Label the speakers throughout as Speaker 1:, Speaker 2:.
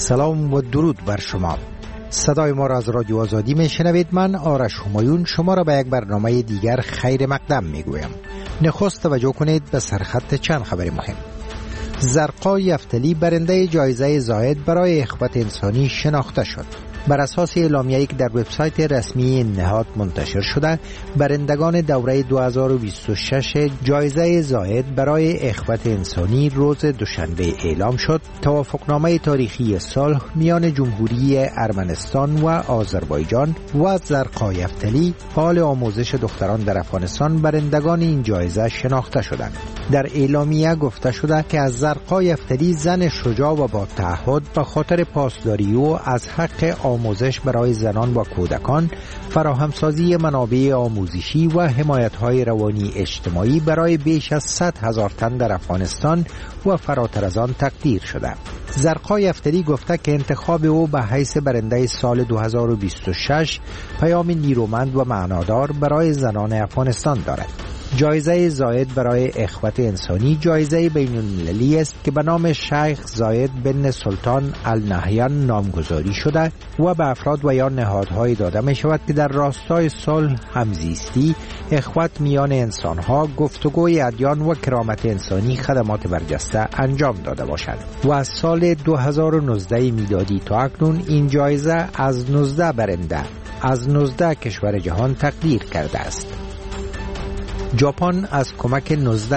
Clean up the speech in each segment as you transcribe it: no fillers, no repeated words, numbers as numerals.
Speaker 1: سلام و درود بر شما. صدای ما را از رادیو آزادی می شنوید. من آرش همایون شما را به یک برنامه دیگر خیر مقدم می گویم. نخست توجه کنید به سرخط چند خبر مهم. زرقا یفتلی برنده جایزه زاید برای اخوت انسانی شناخته شد. بر اساس اعلامیه‌ای که در وبسایت رسمی نهاد منتشر شده، برندگان دوره 2026 جایزه زاید برای اخوت انسانی روز دوشنبه اعلام شد. توافقنامه تاریخی صلح میان جمهوری ارمنستان و آذربایجان و زرقا یفتلی، فعال آموزش دختران در افغانستان، برندگان این جایزه شناخته شدند. در اعلامیه گفته شده که از زرقا یفتلی، زن شجاع و با تعهد، به خاطر پاسداری او از حق آموزش برای زنان و کودکان، فراهمسازی منابع آموزشی و حمایت‌های روانی اجتماعی برای بیش از 100,000 تن در افغانستان و فراتر از آن تقدیر شده. زرقا یفتلی گفته که انتخاب او به حیث برنده سال 2026 پیام نیرومند و معنادار برای زنان افغانستان دارد. جایزه زاید برای اخوت انسانی جایزه بین‌المللی است که به نام شیخ زاید بن سلطان النهیان نامگذاری شده و به افراد و یا نهادهای داده می شود که در راستای صلح، همزیستی، اخوت میان انسانها، گفتگوی ادیان و کرامت انسانی خدمات برجسته انجام داده باشد. و از سال 2019 میلادی تا اکنون این جایزه از 19 برنده از 19 کشور جهان تقدیر کرده است. ژاپن از کمک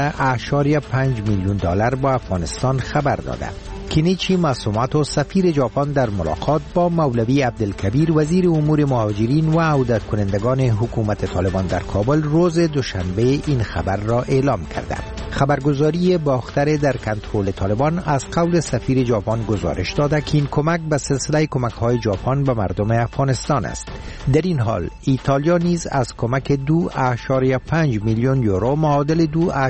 Speaker 1: 19.5 میلیون دلار با افغانستان خبر داده. کینیچی ماسوماتو، سفیر ژاپن، در ملاقات با مولوی عبدالکبیر، وزیر امور مهاجرین و عودت کنندگان حکومت طالبان در کابل، روز دوشنبه این خبر را اعلام کرده. خبرگزاری باختر در کنترل طالبان از قول سفیر ژاپن گزارش داده که این کمک به سلسله کمک‌های ژاپن به مردم افغانستان است. در این حال ایتالیا نیز از کمک 2.5 میلیون یورو معادل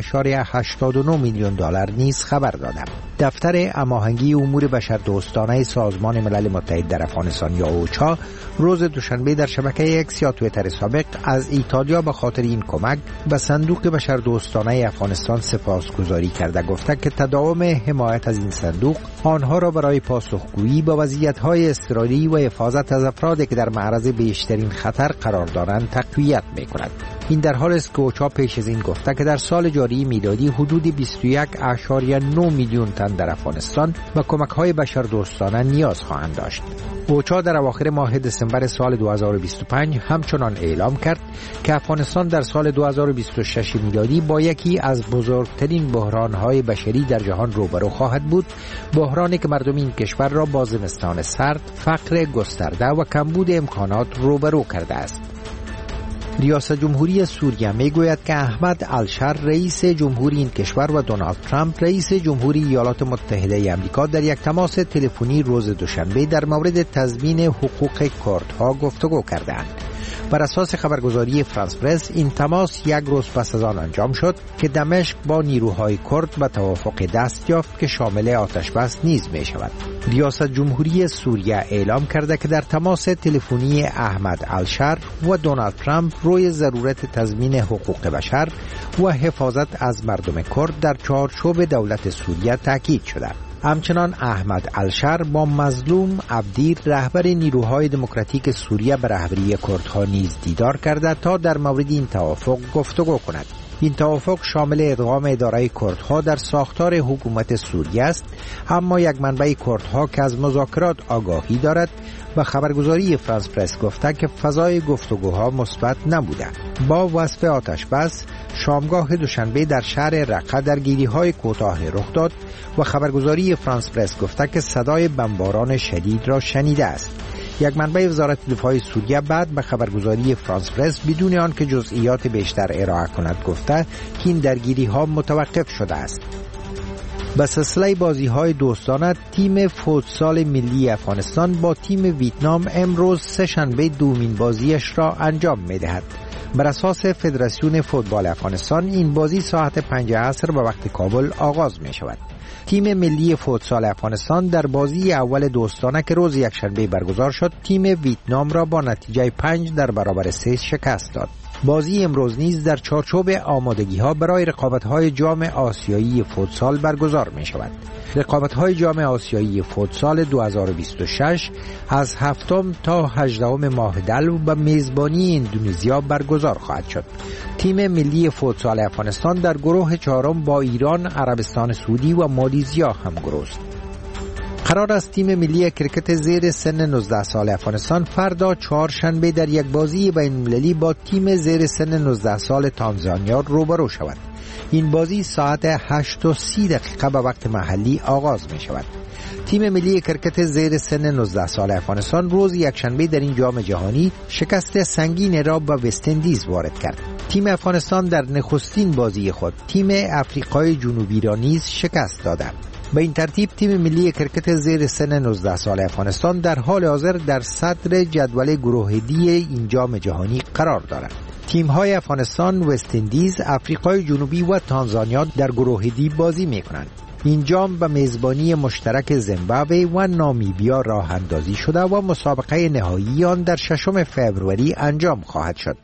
Speaker 1: 2.89 میلیون دلار نیز خبر داده. دفتر هماهنگی امور بشردوستانه سازمان ملل متحد در افغانستان یا اوچا روز دوشنبه در شبکه اکس یا توییتر سابق از ایتالیا به خاطر این کمک به صندوق بشردوستانه افغانستان سپاسگزاری کرده، گفته که تداوم حمایت از این صندوق آنها را برای پاسخگویی به وضعیت‌های اضطراری و حفاظت از افرادی که در معرض بیشترین خطر قرار دارند تقویت می‌کند. این در حالی است که اوچا پیش از این گفته که در سال جاری میلادی حدود 21.9 میلیون تن در افغانستان و کمک‌های بشردوستانه نیاز خواهند داشت. اوچا در اواخر ماه دسامبر سال 2025 همچنان اعلام کرد که افغانستان در سال 2026 میلادی با یکی از بزرگترین بحران‌های بشری در جهان روبرو خواهد بود، بحرانی که مردم این کشور را با زمستان سرد، فقر گسترده و کمبود امکانات روبرو کرده است. ریاست جمهوری سوریه میگوید که احمد الشر، رئیس جمهوری این کشور، و دونالد ترامپ، رئیس جمهوری ایالات متحده آمریکا، در یک تماس تلفنی روز دوشنبه در مورد تضمین حقوق کردها گفتگو کردند. بر اساس خبرگزاری فرانس پرس این تماس یک روز پس از آن انجام شد که دمشق با نیروهای کرد به توافق دست یافت که شامل آتشبس نیز می شود. ریاست جمهوری سوریه اعلام کرده که در تماس تلفنی احمد الشر و دونالد ترامپ روی ضرورت تضمین حقوق بشر و حفاظت از مردم کرد در چارچوب دولت سوریه تاکید شده. همچنان احمد الشر با مظلوم عبدیر، رهبر نیروهای دموکراتیک سوریه، به رهبری کردها نیز دیدار کرده تا در مورد این توافق گفتگو کند. این توافق شامل ادغام اداره کردها در ساختار حکومت سوریه است، اما یک منبع کردها که از مذاکرات آگاهی دارد و خبرگزاری فرانس پرس گفته که فضای گفتگوها مثبت نبوده. با وصف آتشبس، شامگاه دوشنبه در شهر رقه درگیری‌های کوتاه رخ داد و خبرگزاری فرانس پرس گفته که صدای بمباران شدید را شنیده است. یک منبع وزارت دفاع سوریه بعد به خبرگزاری فرانس پرس بدون آنکه جزئیات بیشتر ارائه کند گفته که این درگیری‌ها متوقف شده است. به سلسله بازی‌های دوستانه، تیم فوتسال ملی افغانستان با تیم ویتنام امروز سه‌شنبه دومین بازیش را انجام می‌دهد. بر اساس فدراسیون فوتبال افغانستان این بازی ساعت 5 عصر به وقت کابل آغاز می شود. تیم ملی فوتسال افغانستان در بازی اول دوستانه که روز یکشنبه برگزار شد، تیم ویتنام را با نتیجه 5 در برابر 3 شکست داد. بازی امروز نیز در چارچوب آمادگی‌ها برای رقابت‌های جام آسیایی فوتسال برگزار می‌شود. رقابت‌های جام آسیایی فوتسال 2026 از 7 تا 18 ماه دلو به میزبانی اندونزیا برگزار خواهد شد. تیم ملی فوتسال افغانستان در گروه چهارم با ایران، عربستان سعودی و مالزیا همگروه است. قرار است تیم ملی کرکت زیر سن 19 سال افغانستان فردا چهارشنبه در یک بازی بین‌المللی با تیم زیر سن 19 سال تانزانیا روبرو شود. این بازی ساعت 8:30 به وقت محلی آغاز می شود. تیم ملی کرکت زیر سن 19 سال افغانستان روز یکشنبه در این جام جهانی شکست سنگین را به وست اندیز وارد کرد. تیم افغانستان در نخستین بازی خود تیم افریقای جنوبی را نیز شکست داد. به این ترتیب تیم ملی کرکت زیر سن 19 سال افغانستان در حال حاضر در صدر جدول گروه دی این جام جهانی قرار دارد. تیم‌های افغانستان، وست اندیز، افریقای جنوبی و تانزانیا در گروه دی بازی می‌کنند. این جام به میزبانی مشترک زیمبابوه و نامیبیا راه اندازی شده و مسابقه نهایی آن در 6 فوریه انجام خواهد شد.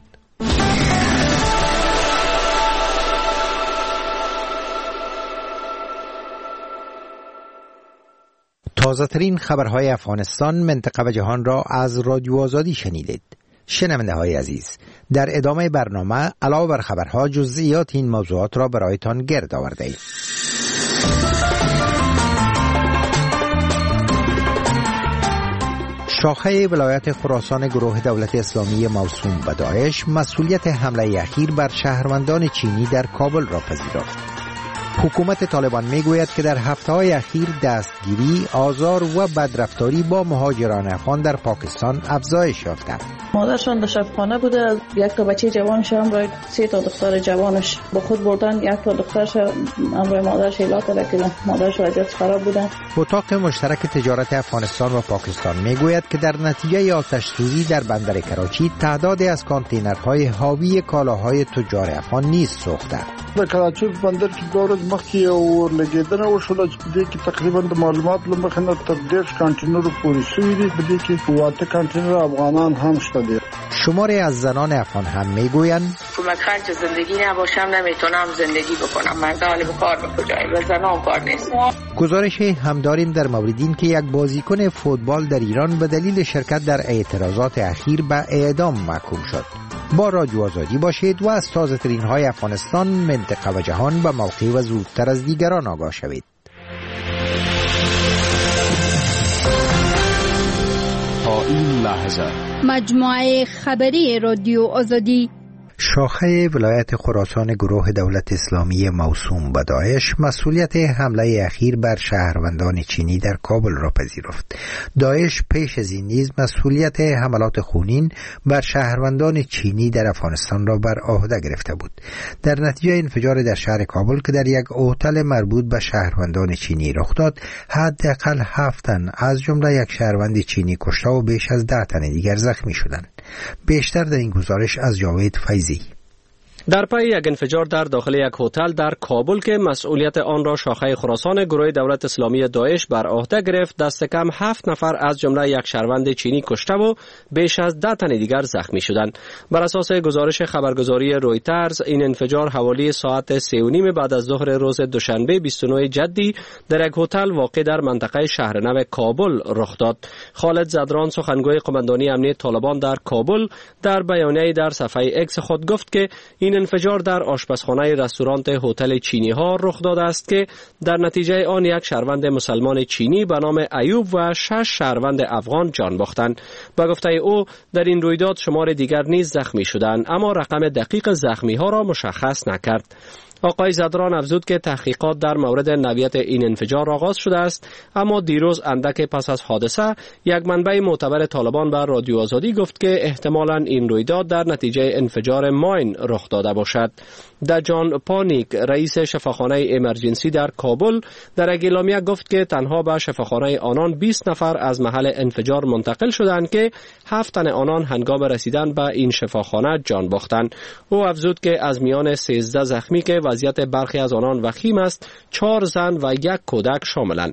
Speaker 1: تازه ترین خبرهای افغانستان، منطقه و جهان را از رادیو آزادی شنیدید. شنونده های عزیز، در ادامه برنامه علاوه بر خبرها جزئیات این موضوعات را برایتان گرد آورده ایم. شاخه ولایت خراسان گروه دولت اسلامی موسوم به داعش مسئولیت حمله اخیر بر شهروندان چینی در کابل را پذیرفت. حکومت طالبان میگوید که در هفته‌های اخیر دستگیری، آزار و بدرفتاری با مهاجران افغان در پاکستان افزایش یافته.
Speaker 2: مادرشان در شبخانه بوده، یک تا بچه جوانش همراه 3 تا دختر جوانش با خود بردن، یک تا دخترش همراه مادرش هلاک کردن. مادرش وضعیت خراب بودن.
Speaker 1: اتاق مشترک تجارت افغانستان و پاکستان میگوید که در نتیجه آتش سوزی در بندر کراچی تعدادی از کانتینرهای حاوی کالاهای تجار افغان نیز سوخته.
Speaker 3: د کراچۍ بندر کې 2 ورځې مخکې یو لګیدنه وشوله چې په دې کې تقریبا د معلومات له مخې نه تر 10 کانتینرو پورې شوي دي. په دې کې 8 کانتینر افغانان هم شته دي.
Speaker 1: شماری از زنان افغان هم میگویند
Speaker 4: کمک خرج زندگی نباشم نمیتونم زندگی بکنم. مرد حالی به کار به کجایی و زنان کار نیست.
Speaker 1: گزارش هم داریم در مورد این که یک بازیکن فوتبال در ایران به دلیل شرکت در اعتراضات اخیر به اعدام محکوم شد. با رادیو آزادی باشید و از تازه ترین های افغانستان، منطقه و جهان به موقع و زودتر از دیگران آگاه شوید.
Speaker 5: تا این لحظه
Speaker 6: مجموعه خبری رادیو آزادی.
Speaker 1: شاخه ولایت خراسان گروه دولت اسلامی موسوم به داعش مسئولیت حمله اخیر بر شهروندان چینی در کابل را پذیرفت. داعش پیش از این نیز مسئولیت حملات خونین بر شهروندان چینی در افغانستان را بر عهده گرفته بود. در نتیجه انفجار در شهر کابل که در یک هتل مربوط به شهروندان چینی رخ داد، حداقل 7 تن از جمله یک شهروند چینی کشته و بیش از 10 تن دیگر زخمی شدند. بیشتر در این گزارش از جاوید فیضی.
Speaker 7: در پی یک انفجار در داخل یک هتل در کابل که مسئولیت آن را شاخه خراسان گروه دولت اسلامی داعش بر عهده گرفت، دست کم 7 نفر از جمله یک شهروند چینی کشته و بیش از 10 تن دیگر زخمی شدند. بر اساس گزارش خبرگزاری رویترز، این انفجار حوالی ساعت 3:30 بعد از ظهر روز دوشنبه 29 جدی در یک هتل واقع در منطقه شهرنو کابل رخ داد. خالد زدران، سخنگوی قماندانی امنیت طالبان در کابل، در بیانیه‌ای در صفحه اکس خود گفت که این انفجار در آشپزخانه رستوران هتل چینی ها رخ داده است که در نتیجه آن یک شهروند مسلمان چینی به نام ایوب و 6 شهروند افغان جان باختند. به گفته او در این رویداد شمار دیگر نیز زخمی شدند، اما رقم دقیق زخمی ها را مشخص نکرد. آقای زدران افزود که تحقیقات در مورد نوعیت این انفجار آغاز شده است، اما دیروز اندک پس از حادثه یک منبع معتبر طالبان بر رادیو آزادی گفت که احتمالاً این رویداد در نتیجه انفجار ماین رخ داده باشد. دجان پانیک، رئیس شفاخانه امرجنسی در کابل، در اعلامیه گفت که تنها به شفاخانه آنان 20 نفر از محل انفجار منتقل شدند که 7 تن آنان هنگام رسیدن به این شفاخانه جان باختند. او افزود که از میان 13 زخمی که وضعیت برخی از آنان وخیم است، 4 زن و 1 کودک شاملند.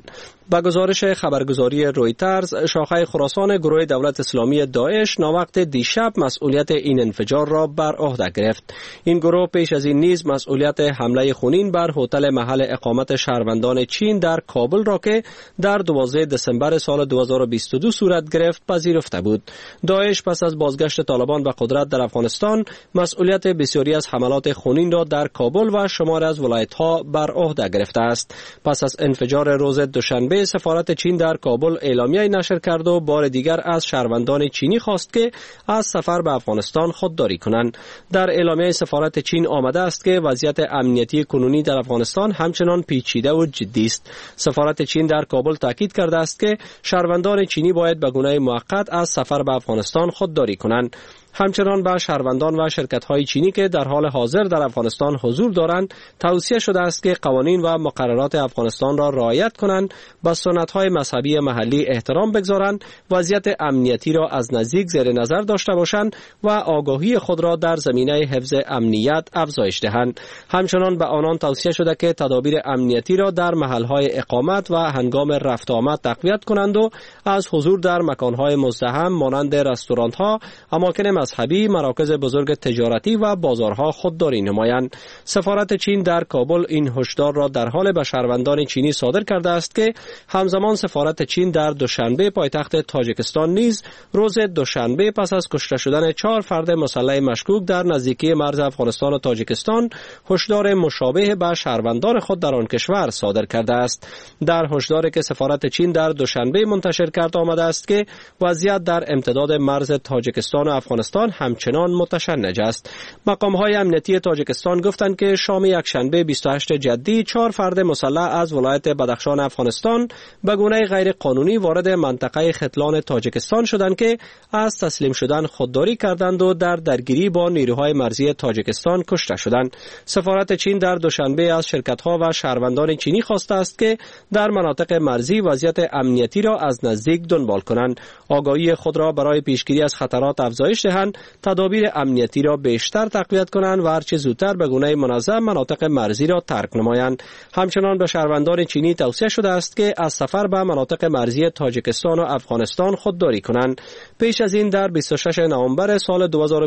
Speaker 7: به گزارش خبرگزاری رویترز، شاخه خراسان گروه دولت اسلامی داعش ناوقت دیشب مسئولیت این انفجار را بر عهده گرفت. این گروه پیش از این نیز مسئولیت حمله خونین بر هتل محل اقامت شهروندان چین در کابل را که در 12 دسامبر سال 2022 صورت گرفت پذیرفته بود. داعش پس از بازگشت طالبان به قدرت در افغانستان مسئولیت بسیاری از حملات خونین را در کابل و شمار از ولایت‌ها بر عهده گرفته است. پس از انفجار روز دوشنبه، سفارت چین در کابل اعلامیه نشر کرد و بار دیگر از شهروندان چینی خواست که از سفر به افغانستان خودداری کنند. در اعلامیه سفارت چین آمده است که وضعیت امنیتی کنونی در افغانستان همچنان پیچیده و جدی است. سفارت چین در کابل تاکید کرده است که شهروندان چینی باید به گونه موقت از سفر به افغانستان خودداری کنند. همچنان به شهروندان و شرکت‌های چینی که در حال حاضر در افغانستان حضور دارند توصیه شده است که قوانین و مقررات افغانستان را رعایت کنند، به سنت‌های مذهبی محلی احترام بگذارند، وضعیت امنیتی را از نزدیک زیر نظر داشته باشند و آگاهی خود را در زمینه حفظ امنیت افزایش دهند. همچنان به آنان توصیه شده که تدابیر امنیتی را در محل‌های اقامت و هنگام رفت آمد تقویت کنند و از حضور در مکان‌های مزدحم مانند رستوران‌ها، اماکن مذهبی، مراکز بزرگ تجارتی و بازارها خودداری نمایند. سفارت چین در کابل این هشدار را در حال به شهروندان چینی صادر کرده است که همزمان سفارت چین در دوشنبه پایتخت تاجیکستان نیز روز دوشنبه پس از کشته شدن 4 فرد مسلح مشکوک در نزدیکی مرز افغانستان و تاجیکستان هشدار مشابه به شهروندان خود در آن کشور صادر کرده است. در هشداری که سفارت چین در دوشنبه منتشر کرد آمده است که وضعیت در امتداد مرز تاجیکستان و افغانستان همچنان متشنج است. مقام‌های امنیتی تاجیکستان گفتند که شام یکشنبه 28 جدی 4 فرد مسلح از ولایت بدخشان افغانستان به گونه غیر قانونی وارد منطقه ختلان تاجیکستان شدند که از تسلیم شدن خودداری کردند و در درگیری با نیروهای مرزی تاجیکستان کشته شدند. سفارت چین در دوشنبه از شرکت‌ها و شهروندان چینی خواسته است که در مناطق مرزی وضعیت امنیتی را از نزدیک دنبال کنند، آگاهی خود را برای پیشگیری از خطرات افزایش دهند، تدابیر امنیتی را بیشتر تقویت کنند و هرچه زودتر به گونه منظم مناطق مرزی را ترک نمایند. همچنان به شهروندان چینی توصیه شده است که از سفر به مناطق مرزی تاجیکستان و افغانستان خودداری کنند. پیش از این در 26 نوامبر سال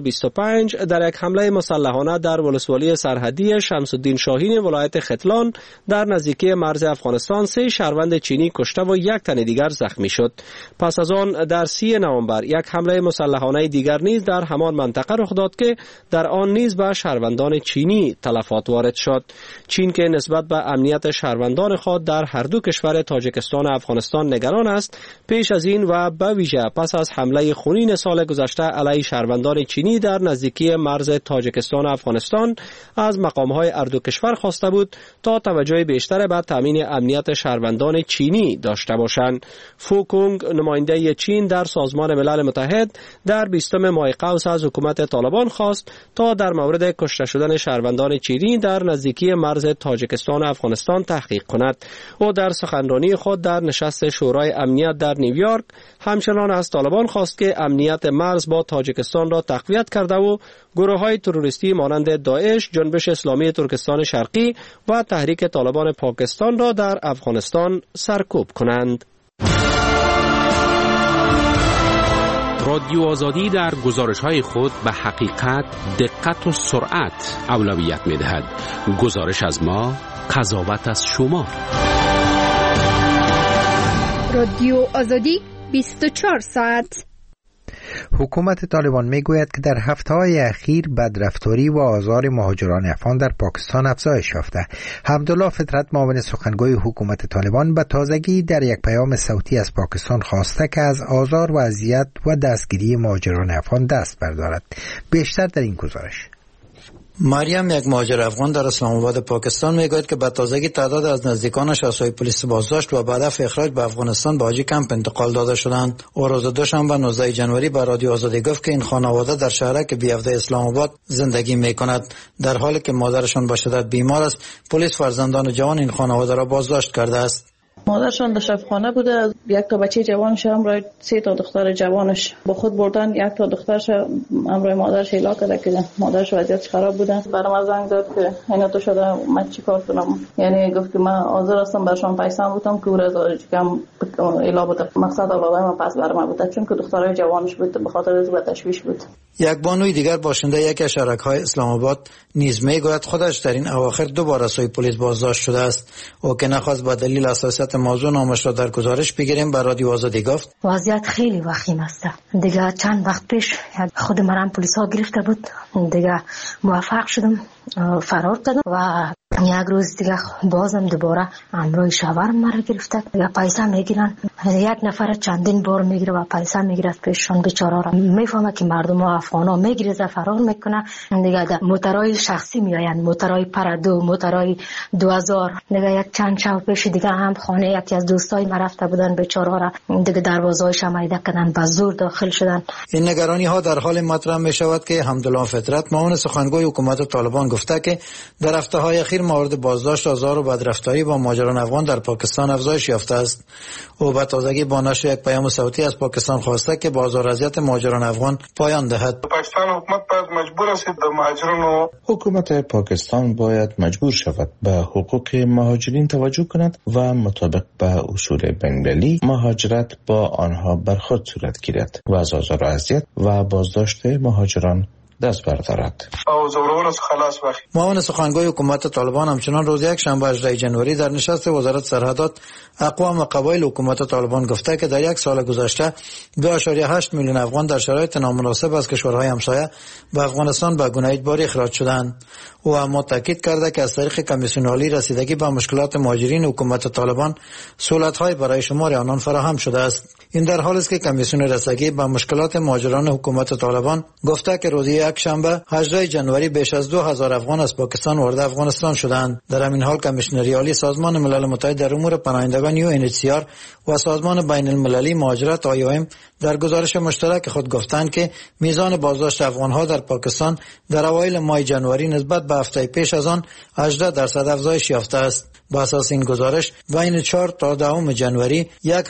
Speaker 7: 2025 در یک حمله مسلحانه در ولسوالی سرحدی شمس الدین شاهین ولایت ختلان در نزدیکی مرز افغانستان 3 شهروند چینی کشته و 1 تن دیگر زخمی شد. پس از آن در 30 نوامبر یک حمله مسلحانه دیگر نیز در همان منطقه رخ داد که در آن نیز به شهروندان چینی تلفات وارد شد. چین که نسبت به امنیت شهروندان خود در هر دو کشور تاجیکستان و افغانستان نگران است، پیش از این و به ویژه پس از حمله خونین سال گذشته علیه شهروندان چینی در نزدیکی مرز تاجیکستان و افغانستان از مقام‌های هر دو کشور خواسته بود تا توجه بیشتر به تامین امنیت شهروندان چینی داشته باشند. فو کونگ، نماینده چین در سازمان ملل متحد، در 20 ماه قوس از حکومت طالبان خواست تا در مورد کشته شدن شهروندان چینی در نزدیکی مرز تاجیکستان و افغانستان تحقیق کند. او در سخنرانی خود در نشست شورای امنیت در نیویورک همچنان از طالبان خواست که امنیت مرز با تاجیکستان را تقویت کرده و گروه‌های تروریستی مانند داعش، جنبش اسلامی ترکستان شرقی و تحریک طالبان پاکستان را در افغانستان سرکوب کنند.
Speaker 8: رادیو آزادی در گزارش‌های خود به حقیقت، دقت و سرعت اولویت می‌دهد. گزارش از ما، قضاوت از شما.
Speaker 6: رادیو آزادی 24 ساعت.
Speaker 1: حکومت طالبان میگوید که در هفته‌های اخیر بدرفتاری و آزار مهاجران افغان در پاکستان افزایش یافته. حمدالله فطرت، معاون سخنگوی حکومت طالبان، به تازگی در یک پیام صوتی از پاکستان خواسته که از آزار و اذیت و دستگیری مهاجران افغان دست بردارد. بیشتر در این گزارش.
Speaker 9: مریم، یک مهاجر افغان در اسلام آباد پاکستان، میگوید که به تازگی تعداد از نزدیکانش از سوی پلیس بازداشت و به هدف اخراج به افغانستان به حاجی کمپ انتقال داده شدند. او روز دوشنبه 19 جنوری به رادیو آزادی گفت که این خانواده در شهرک بیافته اسلام آباد زندگی میکند. در حالی که مادرشان به شدت بیمار است، پلیس فرزندان جوان این خانواده را بازداشت کرده است.
Speaker 2: مادرشان در شفاخانه بوده، یک تا بچه جوانش همراه 3 تا دختر جوانش با خود بردن. یک تا دخترش همراه مادرش ایلا کرده که مادرش وضعیتش خراب بوده. برام زنگ زد که اینا تو شده، من چیکار کنم؟ یعنی گفت که من حاضر هستم برشان پیسه بودم که ورز کم ایلا بوده. مقصد علاوه من پس برام بوده چون که دخترای جوانش بود، به خاطر از تشویش بود.
Speaker 9: یک بانوی دیگر باشنده یکی از شهرک‌های اسلام آباد نیز میگوید خودش در این اواخر 2 بار از سوی پلیس بازداشت شده است. او که نخواست به دلیل حساسیت موضوع نامش را در گزارش بگیریم به رادیو آزادی گفت
Speaker 10: وضعیت خیلی وخیم است. دیگه چند وقت پیش خود مرام پلیس ها گرفته بود، دیگه موفق شدم فرار کردم و یک روز دیگه بازم دوباره امروی شوهر مرا گرفته. دیگه پیسه میگیرن، یک نفر چندین بار میگیره و پیسه میگیرد پیششان. بیچاره را میفهمه که مردم افغانا میگیره فرار میکنه. دیگه موترای شخصی میآیند، موترای پردو، موترای 2000. دیگه یک چند شب پیش دیگه هم خانه یکی از دوستای ما رفته بودن، بیچاره را دیگه دروازه‌اش مایده کردن، به زور داخل شدن.
Speaker 9: این نگرانی ها در حال مطرح می شود که حمدالله فطرت معاون سخنگوی حکومت طالبان گفته که در هفته‌های اخیر مورد بازداشت آزار و بدرفتاری با مهاجران افغان در پاکستان افزایش یافته است. او به تازگی با نشر یک پیام صوتی از پاکستان خواسته که بازار اذیت مهاجران افغان پایان دهد.
Speaker 11: پاکستان حکومت باید مجبور است به مهاجران
Speaker 12: حکومت پاکستان باید مجبور شود به حقوق مهاجرین توجه کند و مطابق به اصول بین‌المللی مهاجرت با آنها برخورد صورت گیرد و از آزار و اذیت و بازداشت مهاجران دست بردارد.
Speaker 9: معاون سخنگوی حکومت طالبان همچنان روز یک شنبه 18 جنوری در نشست وزارت سرحدات اقوام و قبایل حکومت طالبان گفته که در یک سال گذشته 2.8 میلیون افغان در شرایط نامناسب از کشورهای همسایه به افغانستان به گونه اجباری اخراج شدند. او اما تاکید کرده که از طریق کمیسیون عالی رسیدگی به مشکلات مهاجرین حکومت طالبان سهولت‌های برای شمار آنان فراهم شده است. این در حالی است که کمیسیون رسیدگی به مشکلات مهاجران حکومت طالبان گفته که روز یک شنبه 18 جنوری بیش از 2000 افغان از پاکستان وارد افغانستان شدند. در همین حال کمیشنری عالی سازمان ملل متحد در امور پناهندگان UNHCR و سازمان بین المللی مهاجرت IOM در گزارش مشترک خود گفتند که میزان بازداشت افغان‌ها در پاکستان در اوایل ماه جنوری نسبت به هفته پیش از آن 18% افزایش یافته است. با اساس این گزارش بین 4 تا 10 جنوری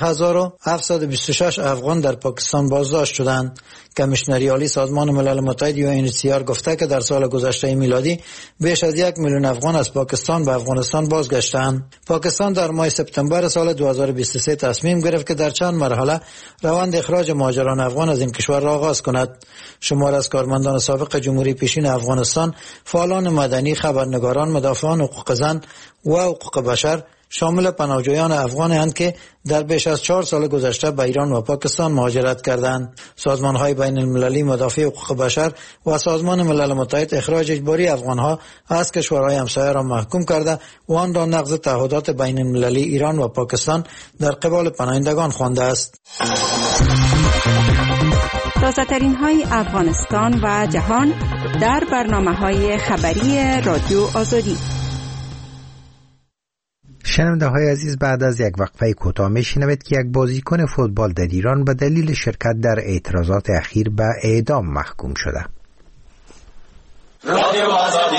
Speaker 9: 1726 افغان در پاکستان بازداشت شدند. کمیشنری عالی سازمان ملل متحد UNHCR گفته که در سال گذشته میلادی بیش از 1 میلیون افغان از پاکستان به افغانستان بازگشتند. پاکستان در ماه سپتامبر سال 2023 تصمیم گرفت که در چند مرحله روند اخراج مهاجران افغان از این کشور را آغاز کند. شمار از کارمندان سابق جمهوری پیشین افغانستان، فعالان مدنی، خبرنگاران، مدافعان حقوق زن و حقوق بشر شامل پناهجویان افغان‌اند که در بیش از 4 سال گذشته به ایران و پاکستان مهاجرت کردند. سازمان‌های بین المللی مدافع حقوق بشر و سازمان ملل متحد اخراج اجباری افغان‌ها از کشورهای همسایه را محکوم کرده و آن را نقض تعهدات بین المللی ایران و پاکستان در قبال پناهندگان خوانده است.
Speaker 13: تازه‌ترین های افغانستان و جهان در برنامه‌های خبری رادیو آزادی.
Speaker 1: شنونده های عزیز، بعد از یک وقفه کوتاه میشنوید که یک بازیکن فوتبال در ایران به دلیل شرکت در اعتراضات اخیر به اعدام محکوم شده. رادیو آزادی.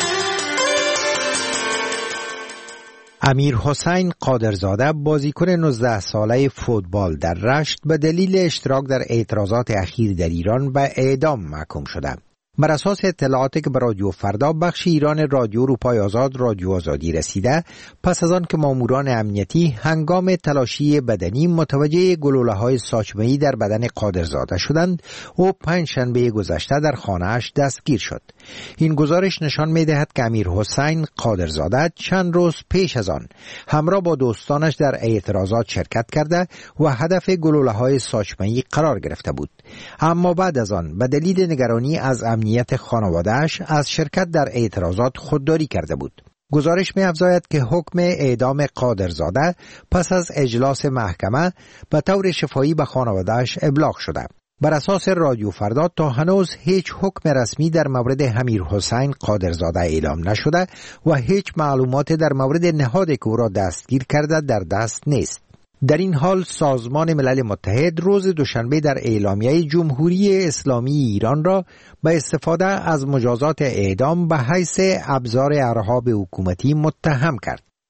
Speaker 1: امیر حسین قادرزاده بازیکن 19 ساله فوتبال در رشت به دلیل اشتراک در اعتراضات اخیر در ایران به اعدام محکوم شده. بر اساس اطلاعاتی که به رادیو فردا بخش ایران رادیو اروپای آزاد رادیو آزادی رسیده، پس از آن که ماموران امنیتی هنگام تلاشی بدنی متوجه گلوله‌های ساچمه‌ای در بدن قادرزاده شدند، او پنجشنبه گذشته در خانه‌اش دستگیر شد. این گزارش نشان می‌دهد که امیر حسین قادرزاده چند روز پیش از آن همراه با دوستانش در اعتراضات شرکت کرده و هدف گلوله‌های ساچمه‌ای قرار گرفته بود، اما بعد از آن به دلیل نگرانی از امنیت خانواده‌اش از شرکت در اعتراضات خودداری کرده بود. گزارش می‌افزاید که حکم اعدام قادرزاده پس از اجلاس محکمه به طور شفاهی به خانواده‌اش ابلاغ شده. بر اساس رادیو فردا تا هنوز هیچ حکم رسمی در مورد امیر حسین قادرزاده اعلام نشده و هیچ معلومات در مورد نهادی که او را دستگیر کرده در دست نیست. در این حال سازمان ملل متحد روز دوشنبه در اعلامیه جمهوری اسلامی ایران را به استفاده از مجازات اعدام به حیث ابزار ارهاب حکومتی متهم کرد.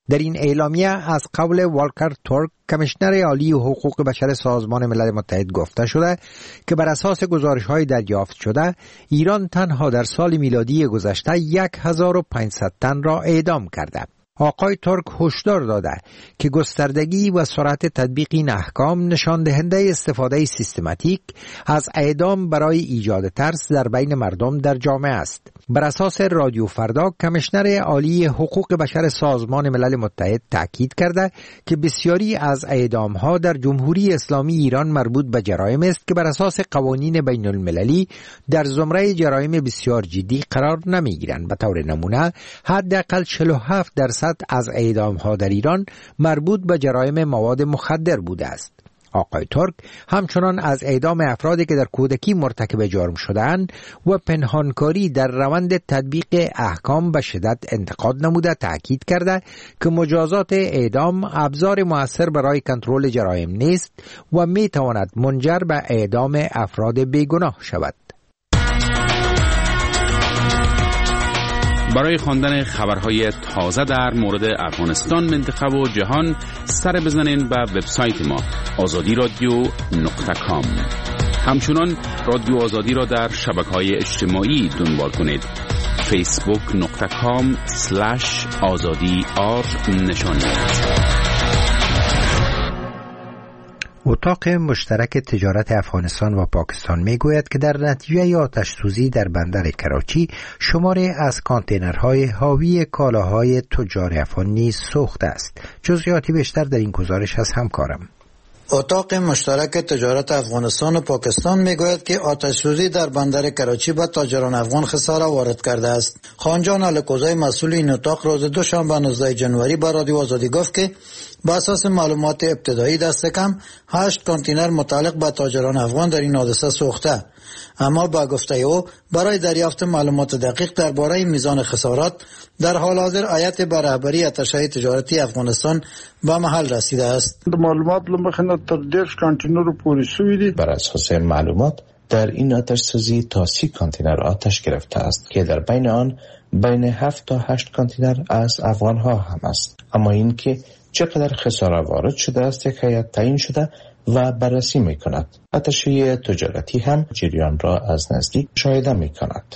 Speaker 1: در این اعلامیه از قول والکر تورک کمیشنر عالی حقوق بشر سازمان ملل متحد گفته شده که بر اساس گزارش‌های دریافت شده ایران تنها در سال میلادی گذشته 1500 تن را اعدام کرده. آقای ترک هشدار داده که گستردگی و سرعت تطبیق این احکام نشان دهنده استفاده سیستماتیک از اعدام برای ایجاد ترس در بین مردم در جامعه است. بر اساس رادیو فردا کمیشنر عالی حقوق بشر سازمان ملل متحد تاکید کرده که بسیاری از اعدام‌ها در جمهوری اسلامی ایران مربوط به جرایم است که بر اساس قوانین بین المللی در زمره جرایم بسیار جدی قرار نمی‌گیرند. به طور نمونه حداقل 47% از اعدام‌ها در ایران مربوط به جرایم مواد مخدر بوده است. آقای ترک همچنان از اعدام افرادی که در کودکی مرتکب جرم شده‌اند و پنهانکاری در روند تطبیق احکام به شدت انتقاد نموده تاکید کرده که مجازات اعدام ابزار مؤثر برای کنترل جرایم نیست و می‌تواند منجر به اعدام افراد بیگناه شود.
Speaker 8: برای خواندن خبرهای تازه در مورد افغانستان، منطقه و جهان سر بزنین به وبسایت ما azadiradyo.com. همچنان رادیو آزادی را در شبکه‌های اجتماعی دنبال کنید. facebook.com/azadi_r نشانید.
Speaker 1: اتاق مشترک تجارت افغانستان و پاکستان میگوید که در نتیجه آتش سوزی در بندر کراچی شماری از کانتینرهای حاوی کالاهای تجار افغان نیز سوخته است. جزئیاتی بیشتر در این گزارش از همکارم.
Speaker 9: اتاق مشترک تجارت افغانستان و پاکستان میگوید که آتش سوزی در بندر کراچی به تاجران افغان خساره وارد کرده است. خانجان الکوزای مسئول این اتاق روز دوشنبه 19 جنوری به رادیو آزادی گفت که با اساس معلومات ابتدایی دست کم 8 کانتینر متعلق به تاجران افغان در این حادثه سوخته، اما با گفته او برای دریافت معلومات دقیق درباره میزان خسارات در حال حاضر هیئت به رهبری اتشه تجارتی افغانستان به محل رسیده است.
Speaker 3: معلومات لمخنه تر 10 کانتینر پوری شوی دي.
Speaker 12: بر اساس معلومات در این آتش سوزی تا 30 کانتینر آتش گرفته است که در بین آن بین 7 تا 8 کانتینر از افغان ها هم است. اما این که چقدر خساره وارد شده است یک هیئت تعیین شده و بررسی می کند. اتشه تجارتی هم جریان را از نزدیک مشاهده می کند.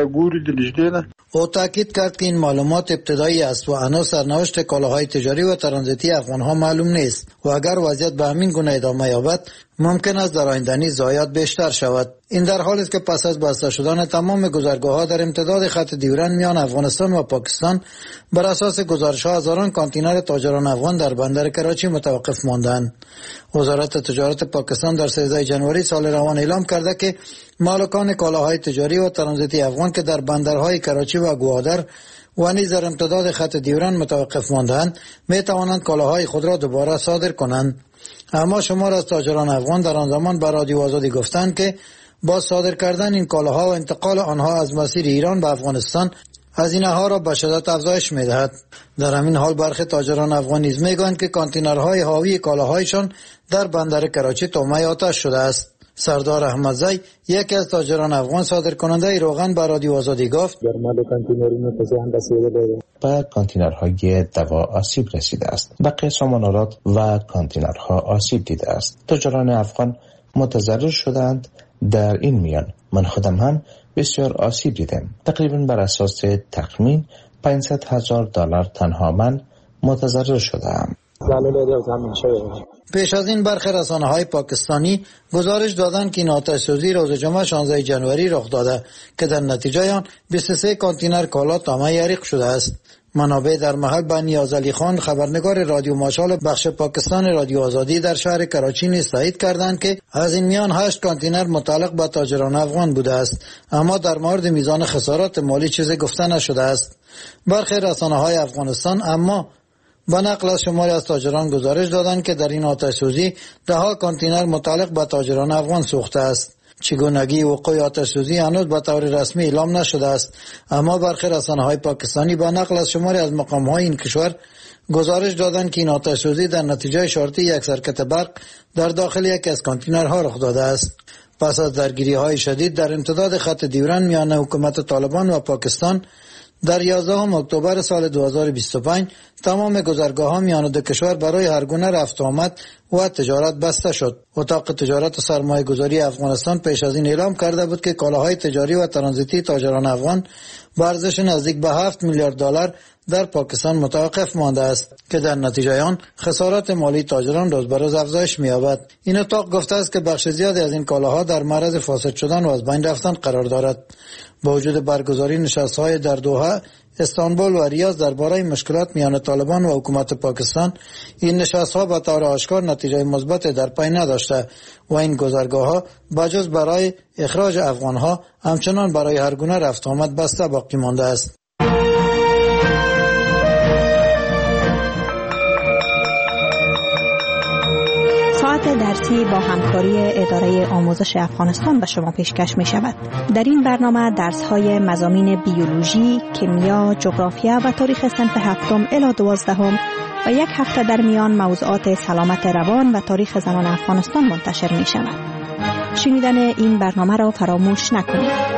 Speaker 9: او تاکید کرد که این معلومات ابتدایی است و هنوز سرنوشت کالاهای تجاری و ترانزیتی افغانها معلوم نیست و اگر وضعیت به همین گونه ادامه یابد ممکن است در آینده نیز ضایعات بیشتر شود. این در حالی است که پس از بسته شدن تمام گذرگاه‌ها در امتداد خط دیورن میان افغانستان و پاکستان بر اساس گزارش‌ها هزاران کانتینر تاجران افغان در بندر کراچی متوقف ماندند. وزارت تجارت پاکستان در 13 جنوری سال روان اعلام کرده که مالکان کالاهای تجاری و ترانزیتی افغان که در بندرهای کراچی و گوادر و نیز در امتداد خط دیورن متوقف ماندند می توانند کالاهای خود را دوباره صادر کنند. اما شمار از تاجران افغان در آن زمان به رادیو آزادی گفتند که با صادر کردن این کالاها و انتقال آنها از مسیر ایران به افغانستان هزینه‌ها را به شدت افزایش می‌دهد. در همین حال برخی تاجران افغان نیز می‌گویند که کانتینرهای حاوی کالاهایشان در بندر کراچی تومه آتش شده است. سردار احمدزی یکی از تاجران افغان صادر کننده روغن به رادیو آزادی گفت
Speaker 12: به کانتینرهای دوا آسیب رسیده است. بقیه سامانالات و کانتینرها آسیب دیده است. تاجران افغان متضرر شدند. در این میان من خودم هم بسیار آسیب دیدم. تقریبا بر اساس تخمین $500,000 تنها من متضرر شدم.
Speaker 9: پیش از این برخی رسانه‌های پاکستانی گزارش دادند که این آتش سوزی روز جمعه 16 جنوری رخ داده که در نتیجه آن 23 کانتینر کالا طعمه یریق شده است. منابع در محل به نیازعلی خان خبرنگار رادیو ماشال بخش پاکستان رادیو آزادی در شهر کراچی نیز تایید کردند که از این میان 8 کانتینر متعلق به تاجران افغان بوده است، اما در مورد میزان خسارات مالی چیزی گفته نشده است. برخی رسانه‌های افغانستان اما با نقل از شماری از تاجران گزارش دادند که در این آتش سوزی 10 کانتینر متعلق به تاجران افغان سوخته است. چگونگی وقوع آتش سوزی هنوز به طور رسمی اعلام نشده است، اما برخی رسانه‌های پاکستانی با نقل از شماری از مقام‌های این کشور گزارش دادند که این آتش سوزی در نتیجه شارتی یک سرکت برق در داخل یکی از کانتینرها رخ داده است. پس از درگیری‌های شدید در امتداد خط دیورن میان حکومت طالبان و پاکستان در 11 اکتبر سال 2025 تمام گذرگاه‌ها میان دو کشور برای هر گونه رفت و آمد و تجارت بسته شد. اتاق تجارت و سرمایه‌گذاری افغانستان پیش از این اعلام کرده بود که کالاهای تجاری و ترانزیتی تاجران افغان با ارزش نزدیک به 7 میلیارد دلار در پاکستان متوقف مانده است که در نتیجه آن خسارات مالی تاجران روز به روز افزایش می‌یابد. این اتاق گفته است که بخش زیادی از این کالاها در معرض فاسد شدن و از بین رفتن قرار دارد. با وجود برگزاری نشست‌های در دوحه، استانبول و ریاض درباره مشکلات میان طالبان و حکومت پاکستان، این نشست‌ها به طور آشکار نتیجه مثبت در پی نداشته و این گذرگاه‌ها بجز برای اخراج افغان‌ها همچنان برای هر گونه رفت آمد بسته باقی مانده است.
Speaker 14: ساعت درسی با همکاری اداره آموزش افغانستان به شما پیشکش می شود. در این برنامه درس های مضامین بیولوژی، کیمیا، جغرافیا و تاریخ صنف 7 الی 12 و یک هفته در میان موضوعات سلامت روان و تاریخ زنان افغانستان منتشر می شود. شنیدن این برنامه را فراموش نکنید.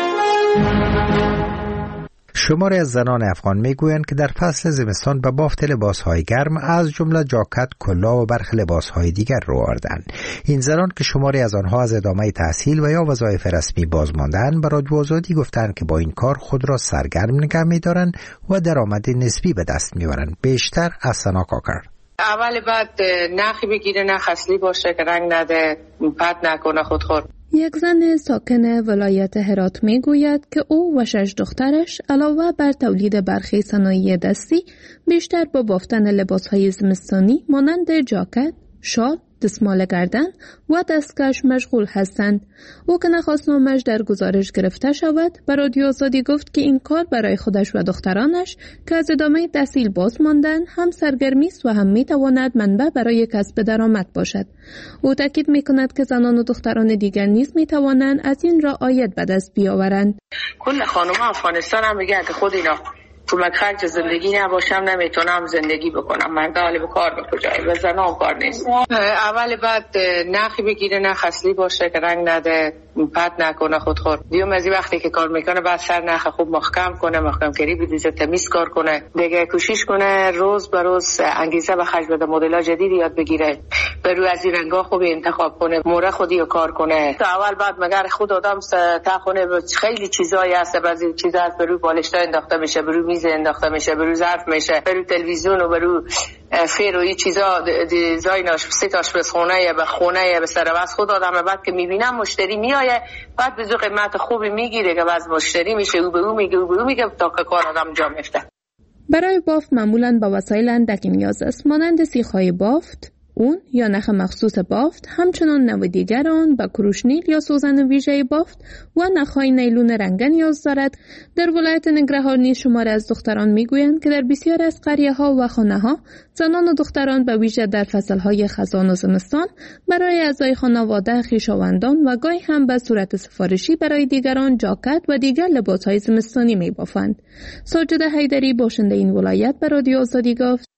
Speaker 1: شماری از زنان افغان میگویند که در فصل زمستان به بافت لباسهای گرم از جمله جاکت، کلاه و برخی لباسهای دیگر رو آوردند. این زنان که شماری از آنها از ادامه تحصیل و یا وظایف رسمی باز ماندند، به رادیو آزادی گفتند که با این کار خود را سرگرم نگه می‌دارند و درآمد نسبی به دست می‌آورند. بیشتر از سنا کاکر.
Speaker 4: اول بعد نخی بگیره، نخ اصلی باشه که رنگ نده، پت نکنه خودخور.
Speaker 15: یک زن ساکن ولایت هرات می گوید که او و 6 دخترش علاوه بر تولید برخی صنایع دستی بیشتر با بافتن لباسهای زمستانی مانند جاکت، شال، دستمال گردن و دستکش مشغول هستند. او که نخواست نامش در گزارش گرفته شود، به رادیو آزادی گفت که این کار برای خودش و دخترانش که از ادامه تحصیل باز ماندن هم سرگرمی است و هم میتواند منبع برای کسب درآمد باشد. او تاکید میکند که زنان و دختران دیگر نیز میتوانند از این راه عاید به دست بیاورند.
Speaker 4: کل خانم افغانستان هم میگه که خود اینا کمک خرج زندگی نباشم نمیتونم زندگی بکنم. مردا حالی به کار به کجایی و زنان کار نیست. اول بعد نخی بگیره، نخ اصلی باشه که رنگ نده، پت نکنه خودخور. دیوم از وقتی که کار میکنه بعد سر نخ خوب محکم کنه، محکم کری بدیزه، تمیز کار کنه، دیگه کوشش کنه روز به روز انگیزه به خرج بده، مدل‌ها جدید یاد بگیره، برو از این رنگا خوب انتخاب کنه، موره خودی رو کار کنه. تا اول بعد مگر خود آدم تا خونه خیلی چیزایی هست، بعضی چیزا هست برو بالشتا انداخته میشه، برو میز انداخته میشه، برو ظرف میشه، برو تلویزیون و برو فیر و این چیزا دیزایناش سه تاش به خونه به خونه به سر واس خود آدم بعد که میبینم مشتری میایه بعد به قیمت خوبی میگیره که باز مشتری میشه او به او میگه تا که کار آدم جا میفته.
Speaker 15: برای بافت معمولاً با وسایل اندکی نیاز است، مانند سیخ‌های بافت، اون یا نخ مخصوص بافت، همچنان نوع دیگر آن با کروشنیل یا سوزن ویژه بافت و نخهای نیلون رنگه نیاز دارد. در ولایت ننگرهار نیز شماری از دختران میگویند که در بسیار از قریه‌ها و خانه‌ها زنان و دختران به ویژه در فصل‌های خزان و زمستان برای اعضای خانواده، خویشاوندان و گاهی هم به صورت سفارشی برای دیگران جاکت و دیگر لباس‌های زمستانی می‌بافند. ساجده حیدری باشنده این ولایت به رادیو آزادی گفت: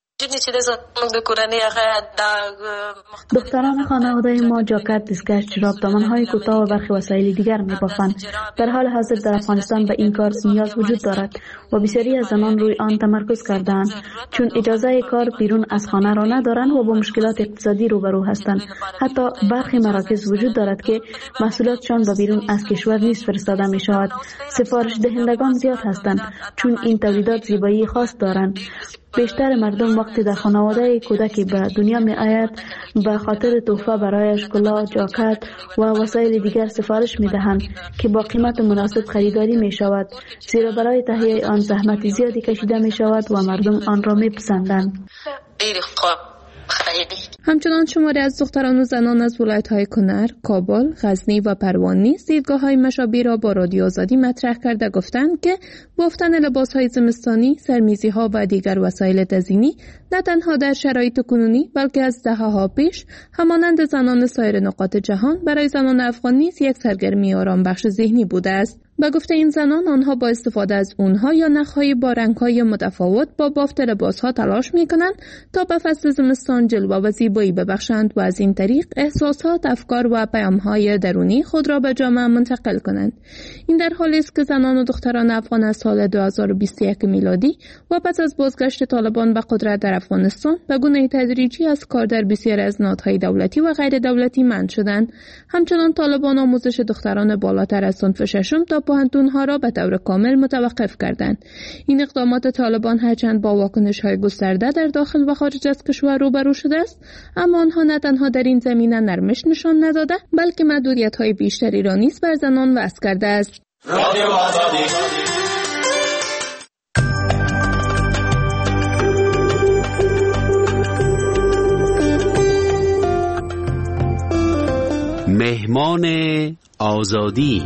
Speaker 16: دختران خانواده ما جاکت، دستکش، جوراب، دامن‌های کوتاه و برخی وسایل دیگر می‌بافند. در حال حاضر در افغانستان به این کار نیاز وجود دارد و بسیاری از زنان روی آن تمرکز کرده‌اند، چون اجازه کار بیرون از خانه را ندارند و با مشکلات اقتصادی روبرو هستند. حتی برخی مراکز وجود دارد که محصولاتشان به بیرون از کشور نیز فرستاده می‌شود. سفارش دهندگان زیاد هستند، چون این تولیدات زیبایی خاص دارند. بیشتر مردم وقتی در خانواده کودکی به دنیا می آید به خاطر تحفه برایش کلاه، جاکت و وسایل دیگر سفارش می دهند که با قیمت مناسب خریداری می شود، زیرا برای تهیه آن زحمت زیادی کشیده می شود و مردم آن را می پسندند.
Speaker 15: همچنان شماری از دختران و زنان از ولایت‌های کنر، کابل، غزنی و پروان نیز دیدگاه‌های مشابه را با رادیو آزادی مطرح کرده گفتند که بافتن لباس‌های زمستانی، سرمیزی‌ها و دیگر وسایل تزیینی نه تنها در شرایط کنونی بلکه از دهه‌ها پیش همانند زنان سایر نقاط جهان برای زنان افغان نیز یک سرگرمی آرامبخش ذهنی بوده است. به گفته این زنان، آنها با استفاده از اونها یا نخهای با رنگ‌های متفاوت با بافت لباس‌ها تلاش می‌کنند تا به فصل زمستان جلوه و زیبایی ببخشند و از این طریق احساسات، افکار و پیام‌های درونی خود را به جامعه منتقل کنند. این در حالی است که زنان و دختران افغان از سال 2021 میلادی و پس از بازگشت طالبان به قدرت در افغانستان به گونه تدریجی از کار در بسیاری از نهادهای دولتی و غیر دولتی منع شدند. همچنان طالبان آموزش دختران بالاتر از صنف ششم تا پوهنتون‌ها را به طور کامل متوقف کردند. این اقدامات طالبان هرچند با واکنش‌های گسترده در داخل و خارج از کشور روبرو شده است، اما آنها نه تنها در این زمینه نرمش نشان نداده، بلکه محدودیت‌های بیشتری را نیز بر زنان وضع کرده است. رادیو آزادی.
Speaker 8: مهمان آزادی.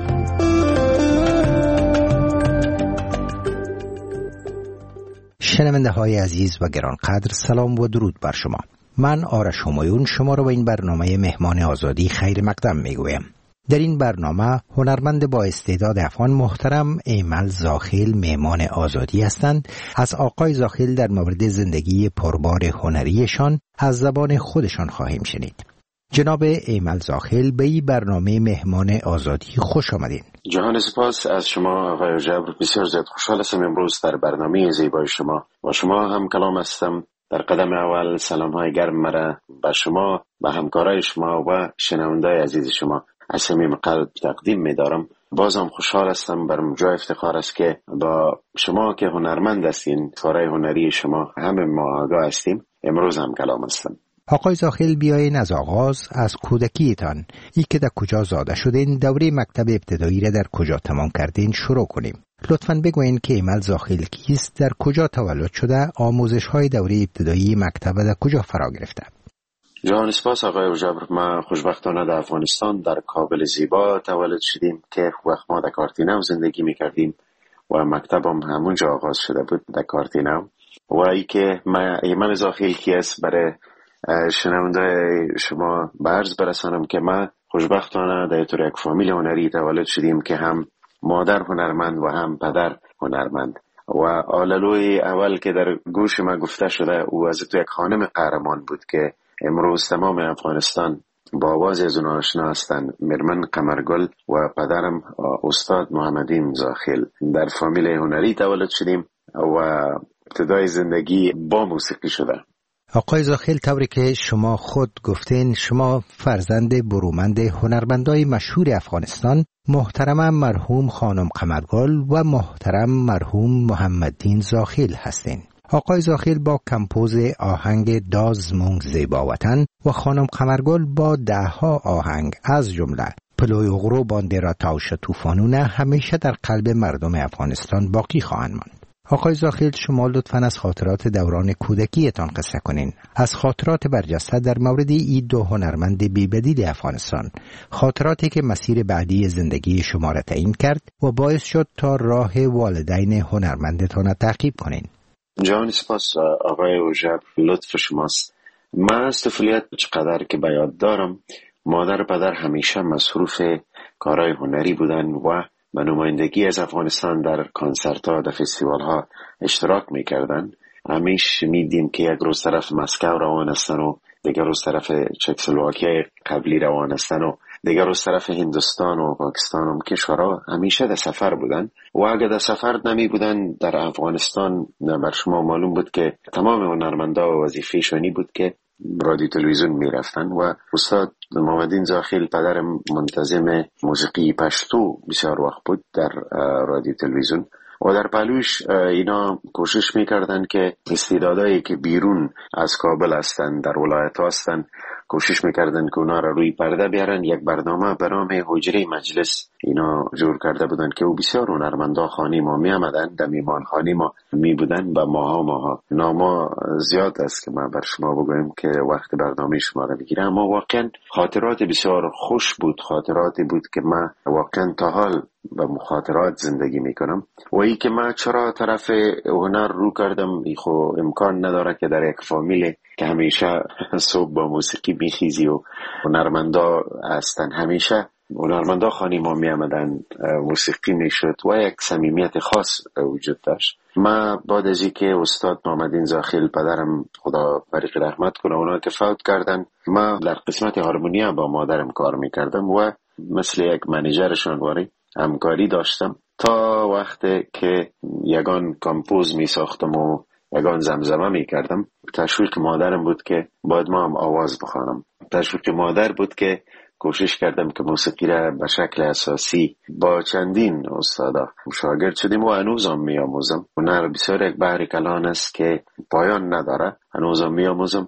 Speaker 1: شنونده های عزیز و گرانقدر، سلام و درود بر شما. من آرش همایون شما را به این برنامه مهمان آزادی خیر مقدم میگویم. در این برنامه هنرمند با استعداد افغان محترم ایمل زاخیل مهمان آزادی هستند. از آقای زاخیل در مورد زندگی پربار هنریشان از زبان خودشان خواهیم شنید. جناب ایمل زاخیل به این برنامه مهمان آزادی خوش آمدین.
Speaker 17: جهان سپاس از شما آقای جبر، بسیار زیاد خوشحال هستم امروز در برنامه زیبای شما و شما هم کلام هستم. در قدم اول سلام های گرم مرا به شما، به همکارای شما و شنوندای عزیز شما از صمیم قلب تقدیم می دارم. بازم خوشحال هستم، برم جای افتخار است که با شما که هنرمند هستین، کارهای هنری شما همه ما آگاه هستیم، امروز هم کلام هستم.
Speaker 1: آقای زاخیل، بیاین از آغاز از کودکیتان، ای که در کجا زاده شدین، دوره مکتب ابتدایی را در کجا تمام کردین شروع کنیم. لطفاً بگوین که ایمل زاخیل کیست، در کجا تولد شده، آموزش های دوره ابتدایی مکتب در کجا فرا گرفته؟
Speaker 17: جهان سپاس آقای جبر، ما خوشبختانه در افغانستان در کابل زیبا تولد شدیم که وقت ما در کارتینو زندگی میکردیم و مکتبم همونجا آغاز شده بود در کارتینو. و ای که ما ایمل زاخیل کیست برای شنونده شما به عرض برسانم که ما خوشبختانه در طور یک فامیل هنری تولد شدیم که هم مادر هنرمند و هم پدر هنرمند. و آللوی اول که در گوش ما گفته شده او از تو یک خانم قهرمان بود که امروز تمام افغانستان با آواز از اون آشنا هستند، مرمن قمرگل و پدرم استاد محمدین زاخیل. در فامیل هنری تولد شدیم و ابتدای زندگی با موسیقی شده.
Speaker 1: آقای زاخیل، طوری که شما خود گفتین، شما فرزند برومند هنرمندای مشهور افغانستان، محترم مرحوم خانم قمرگل و محترم مرحوم محمدین زاخیل هستین. آقای زاخیل با کمپوز آهنگ داز مونگ زیبا وطن و خانم قمرگل با 10 آهنگ از جمله پلوی اغرو بانده را تاوش توفانونه همیشه در قلب مردم افغانستان باقی خواهند ماند. آقای زاخیل، شما لطفاً از خاطرات دوران کودکیتان قصه کنین، از خاطرات برجسته در مورد این دو هنرمند بی‌بدیل افغانستان، خاطراتی که مسیر بعدی زندگی شما را تعیین کرد و باعث شد تا راه والدین هنرمندتان را تعقیب کنین.
Speaker 17: جان سپاس آقای اوجب، لطف شماست. من از طفولیت چقدر که به یاد دارم، مادر و پدر همیشه مصروف کارهای هنری بودن و به نمایندگی از افغانستان در کنسرت ها، در فستیوال ها اشتراک میکردن. همیشه میدیم که یک روز طرف مسکو روان هستن و دیگر روز طرف چکسلواکیای قبلی روان هستن و دیگر روز طرف هندوستان و پاکستان هم کشورها همیشه در سفر بودن. و اگر در سفر نمی بودن در افغانستان، بر شما معلوم بود که تمام هنرمندا و وظیفه‌شانی بود که رادیو تلویزیون می رفتن و استاد محمدین زاخیل پدر منتظم موسیقی پشتو بسیار وقت بود در رادیو تلویزیون و در پهلوش اینا کوشش میکردن که استعدادایی که بیرون از کابل هستن، در ولایت هستن، کوشش میکردن که اونا را روی پرده بیارن. یک برنامه به نام حجره مجلس اینا جور کرده بودن که او بسیار هنرمندا خانه ما می آمدن، در میمان خانه ما می بودن. با ماها ناما زیاد است که ما بر شما بگویم که وقت برنامه شما را بگیره، اما واقعا خاطرات بسیار خوش بود، خاطراتی بود که من واقعا تا حال با مخاطرات زندگی میکنم. و ای که من چرا طرف هنر رو کردم، خو امکان نداره که در یک فامیل که همیشه صبح با موسیقی میخیزی و هنرمندا هستن، همیشه هنرمندا خانه ما می آمدن، موسیقی می شد و یک صمیمیت خاص وجود داشت. ما بعد از اینکه استاد محمدین زاخیل پدرم خدا فریق رحمت کنه اونا که فوت کردن، ما در قسمت هارمونیا با مادرم کار می کردم و مثل یک منیجرشان واری همکاری داشتم تا وقتی که یگان کامپوز می ساختم و یگان زمزمه می کردم. تشویق مادرم بود که باید ما هم آواز بخوانم. تشویق مادر بود که کوشش کردم که موسیقی را به شکل اساسی با چندین استادا شاگرد شدیم و هنوزم می آموزم. هنر بسیار یک بحر کلان است که پایان نداره. هنوزم می آموزم.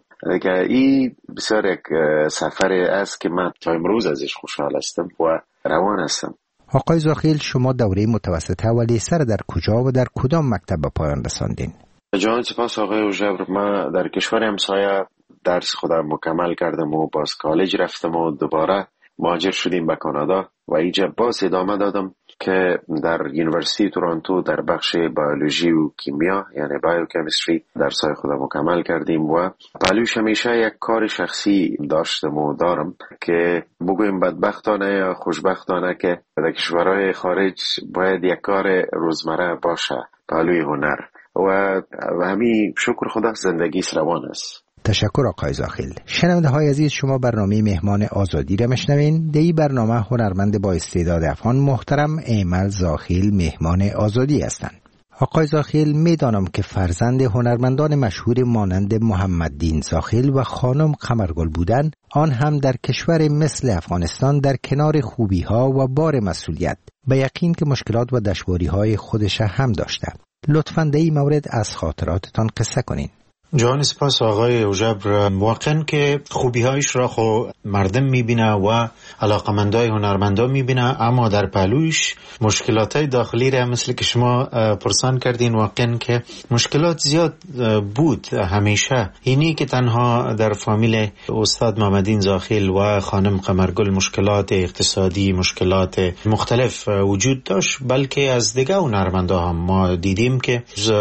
Speaker 17: این بسیار یک سفر است که من تا امروز ازش خوشحال هستم و روان هستم.
Speaker 1: آقای زاخیل، شما دوره متوسطه و لیسه در کجا و در کدام مکتب به پایان رساندین؟
Speaker 17: جان سپاس آقای اوژبر. ما در کشور همسایه درس خودم مکمل کردم و باز کالج رفتم و دوباره مهاجر شدیم به کانادا و اینجا باز ادامه دادم که در یونیورسیتی تورنتو در بخش بیولوژی و کیمیا یعنی بایوکمیستری درسای خودم مکمل کردیم و پلوش همیشه یک کار شخصی داشتم و دارم که بگویم بدبختانه یا خوشبختانه که در کشورهای خارج باید یک کار روزمره باشه پلوی هنر و همین شکر خدا زندگی روان است.
Speaker 1: تشکر آقای زاخیل. شنونده های عزیز، شما برنامه مهمان آزادی را میشنوین. در این برنامه هنرمند با استعداد افغان محترم ایمل زاخیل مهمان آزادی هستند. آقای زاخیل، میدانم که فرزند هنرمندان مشهور مانند محمددین زاخیل و خانم قمرگل بودن، آن هم در کشور مثل افغانستان در کنار خوبی ها و بار مسئولیت، به یقین که مشکلات و دشواری های خودش هم داشته. لطفاً در این مورد از خاطراتتان قصه کنین.
Speaker 9: جان سپاس آقای اوژبر. واقعا که خوبی هایش را خو مردم میبینه و علاقمندای هنرمندا میبینه، اما در پهلوش مشکلات های داخلی را مثل که شما پرسان کردین واقعا که مشکلات زیاد بود همیشه. اینی که تنها در فامیل استاد محمدین زاخیل و خانم قمرگل مشکلات اقتصادی، مشکلات مختلف وجود داشت، بلکه از دیگه هنرمندا هم ما دیدیم که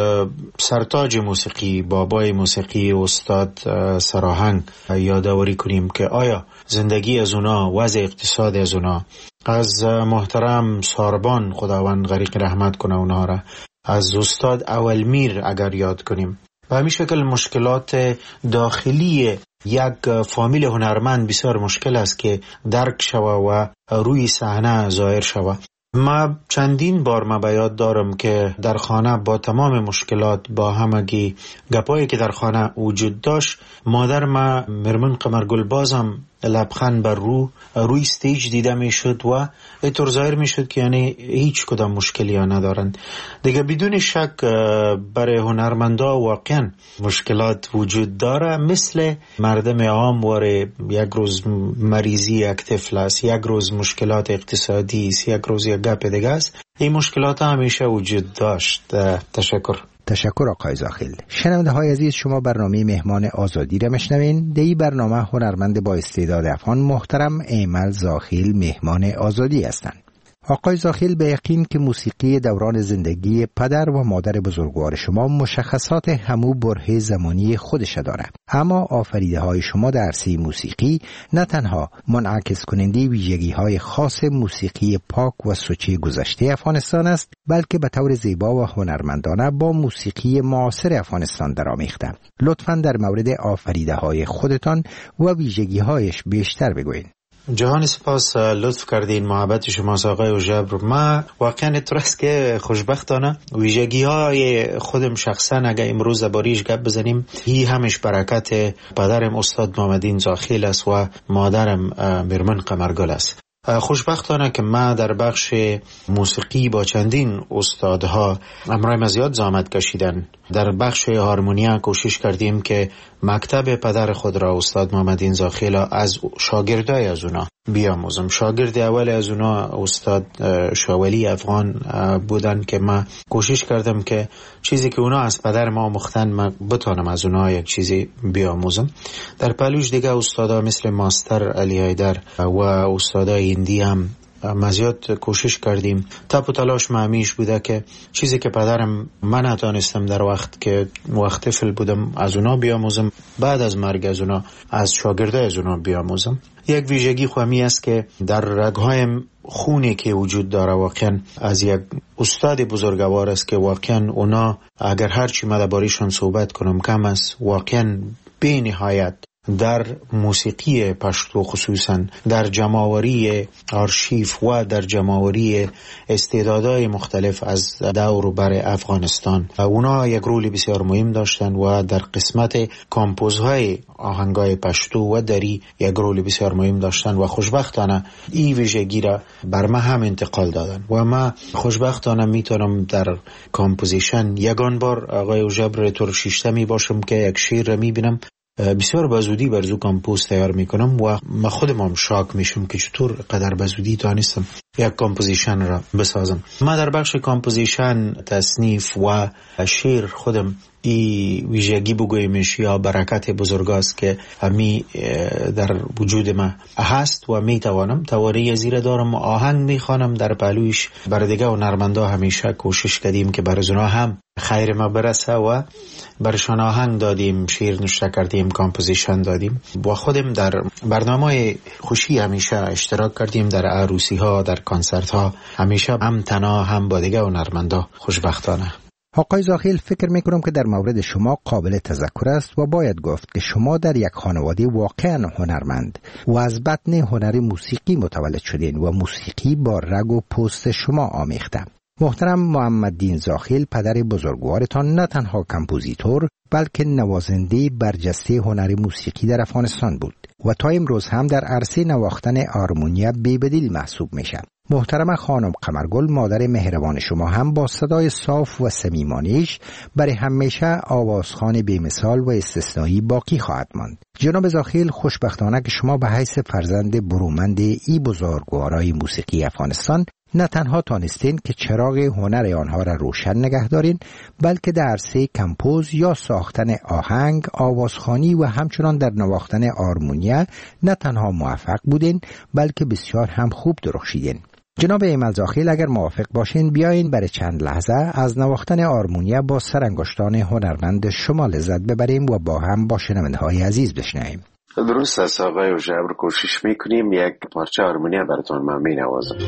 Speaker 9: سرتاج موسیقی، بابای موسیقی استاد سراهنگ یادآوری کنیم که آیا زندگی از اونا، وضع اقتصاد از اونا، از محترم ساربان خداوند غریق رحمت کنه اونها را، از استاد اولمیر اگر یاد کنیم، و همین شکل مشکلات داخلی یک فامیل هنرمند بسیار مشکل است که درک شوه و روی صحنه ظاهر شوه. ما چندین بار ما به یاد دارم که در خانه با تمام مشکلات، با همگی گپایی که در خانه وجود داشت، مادر ما مرمن قمرگل بازم لبخند بر روی استیج دیده می شد و اینطور ظاهر می شد که یعنی هیچ کدام مشکلی ها ندارند. دیگه بدون شک برای هنرمندا واقعا مشکلات وجود داره، مثل مردم عام واره یک روز مریضی یک طفل است، یک روز مشکلات اقتصادی است، یک روز یک گپ دیگه است. این مشکلات همیشه وجود داشت.
Speaker 1: تشکر آقای زاخیل. شنونده های عزیز، شما برنامه مهمان آزادی را میشنوین. در این برنامه هنرمند با استعداد افغان محترم ایمل زاخیل مهمان آزادی هستند. آقای زاخیل، به یقین که موسیقی دوران زندگی پدر و مادر بزرگوار شما مشخصات همو بره زمانی خودش داره، اما آفریده های شما در عرصه موسیقی نه تنها منعکس کننده ویژگی های خاص موسیقی پاک و سوچه گذشته افغانستان است، بلکه به طور زیبا و هنرمندانه با موسیقی معاصر افغانستان درآمیخته. لطفاً در مورد آفریده های خودتان و ویژگی هایش بیشتر بگوین.
Speaker 9: جهان سپاس لطف کردین، محبت شما آقای اوژبر. ما واقعا اترست که خوشبختانه ویژگی های خودم شخصا اگه امروز باریش گپ بزنیم، هی همش برکت پدرم استاد محمدین زاخیل است و مادرم مرمن قمرگل است. خوشبختانه که ما در بخش موسیقی با چندین استادها امرای مزیاد زحمت کشیدن. در بخش هارمونیا کوشش کردیم که مکتب پدر خود را استاد محمدین زاخیل از شاگردای از اونا بیاموزم. شاگرد اول از اونا استاد شاولی افغان بودن که ما کوشش کردم که چیزی که اونا از پدر ما مختن ما بتانم از اونا یک چیزی بیاموزم. در پلوش دیگه استادا مثل ماستر علی حیدر و استادای هندی هم مزیاد کوشش کردیم. تپ و تلاش همیش بوده که چیزی که پدرم من نتانستم در وقت طفل بودم از اونا بیاموزم، بعد از مرگ از اونا از شاگرده از اونا بیاموزم. یک ویژگی خوامی است که در رگ‌هایم خونی که وجود داره واقعا از یک استاد بزرگوار است که واقعا اونا اگر هر چی مدباریشون صحبت کنم کم است. واقعا بی نهایت در موسیقی پشتو خصوصا در جمع‌آوری آرشیف و در جمع‌آوری استعدادهای مختلف از دور و بر افغانستان اونا یک رول بسیار مهم داشتن و در قسمت کامپوزهای آهنگای پشتو و دری یک رول بسیار مهم داشتن و خوشبختانه این ویژگی را بر ما هم انتقال دادن و ما خوشبختانه میتونم در کامپوزیشن یگان بار آقای اوژبر طور شیشتمی باشم که یک شعر را میبینم بسیار بزودی برزو کامپوز تیار میکنم و ما خودم هم شاک میشم که چطور قدر بزودی تانستم یک کامپوزیشن را بسازم. ما در بخش کامپوزیشن، تصنیف و شعر خودم ای ویژگی بگویمش یا برکت بزرگاست که همی در وجود ما هست و میتوانم توانایی زیر دارم. آهنگ میخوانم در پهلویش بر دیگه و نرمندا همیشه کوشش کردیم که بر اونا هم خیر ما برسه و برشان آهنگ دادیم، شعر نوشته کردیم، کامپوزیشن دادیم و خودم در برنامه خوشی همیشه اشتراک کردیم، در عروسی ها، در کنسرت ها، همیشه هم تنها هم با دیگه و نرمندا خوشبختانه.
Speaker 1: آقای زاخیل، فکر میکنم که در مورد شما قابل تذکر است و باید گفت که شما در یک خانواده واقعا هنرمند و از بطن هنر موسیقی متولد شدین و موسیقی با رگ و پوست شما آمیخته. محترم محمددین زاخیل، پدر بزرگوارتان نه تنها کمپوزیتور بلکه نوازنده برجسته هنر موسیقی در افغانستان بود و تا امروز هم در عرصه نواختن آرمونیا بی‌بدیل محسوب میشه. محترم خانم قمرگل، مادر مهربان شما، هم با صدای صاف و صمیمانه‌اش برای همیشه آوازخوان بی‌مثال و استثنایی باقی خواهد ماند. جناب زاخیل، خوشبختانه که شما به حیث فرزند برومند ای بزرگوارای موسیقی افغانستان نه تنها تانستین که چراغ هنر آنها را روشن نگه دارین، بلکه در عرصه کمپوز یا ساختن آهنگ، آوازخوانی و همچنان در نواختن آرمونیا نه تنها موفق بودین بلکه بسیار هم خوب درخشیدین. جناب ایمل زاخیل، اگر موافق باشین بیاین برای چند لحظه از نواختن آرمونیا با سرانگشتان هنرمند شما لذت ببریم و با هم با شنونده‌های عزیز بشنویم.
Speaker 17: درست است آقای اوژبر، کوشش میکنیم یک پارچه آرمونیا براتون من مینوازم.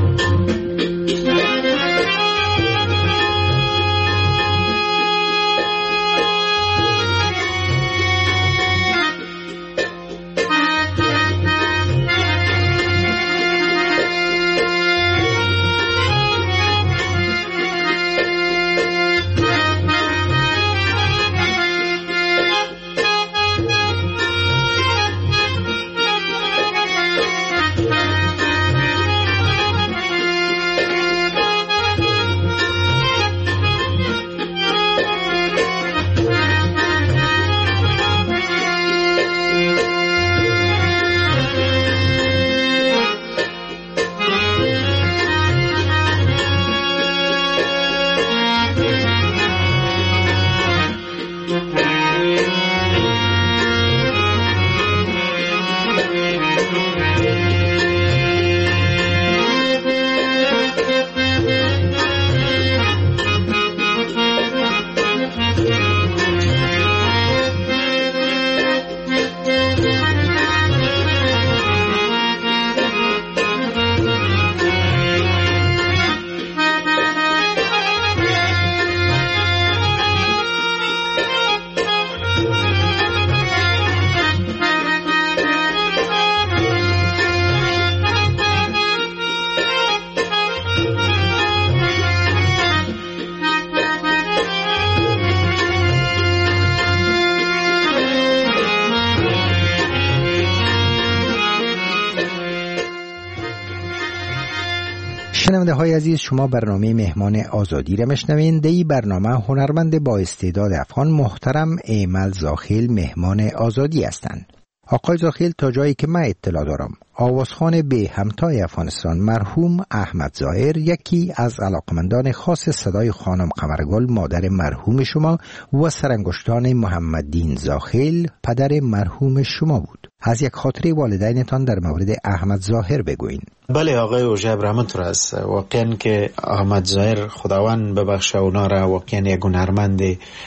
Speaker 1: شنونده های عزیز، شما برنامه مهمان آزادی را میشنوین. در این برنامه هنرمند با استعداد افغان محترم ایمل زاخیل مهمان آزادی هستند. آقای زاخیل، تا جایی که من اطلاع دارم، آوازخوان به همتای افغانستان مرحوم احمد ظاهر یکی از علاقمندان خاص صدای خانم قمرگل مادر مرحوم شما و سرانگشتان محمددین زاخیل پدر مرحوم شما بود. از یک خاطره والدینتان در مورد احمد ظاهر بگوین.
Speaker 9: بله آقای اوژب رحمت الله است. واقعا که احمد ظاهر خداوند ببخشه اونا را، واقعا یک هنرمند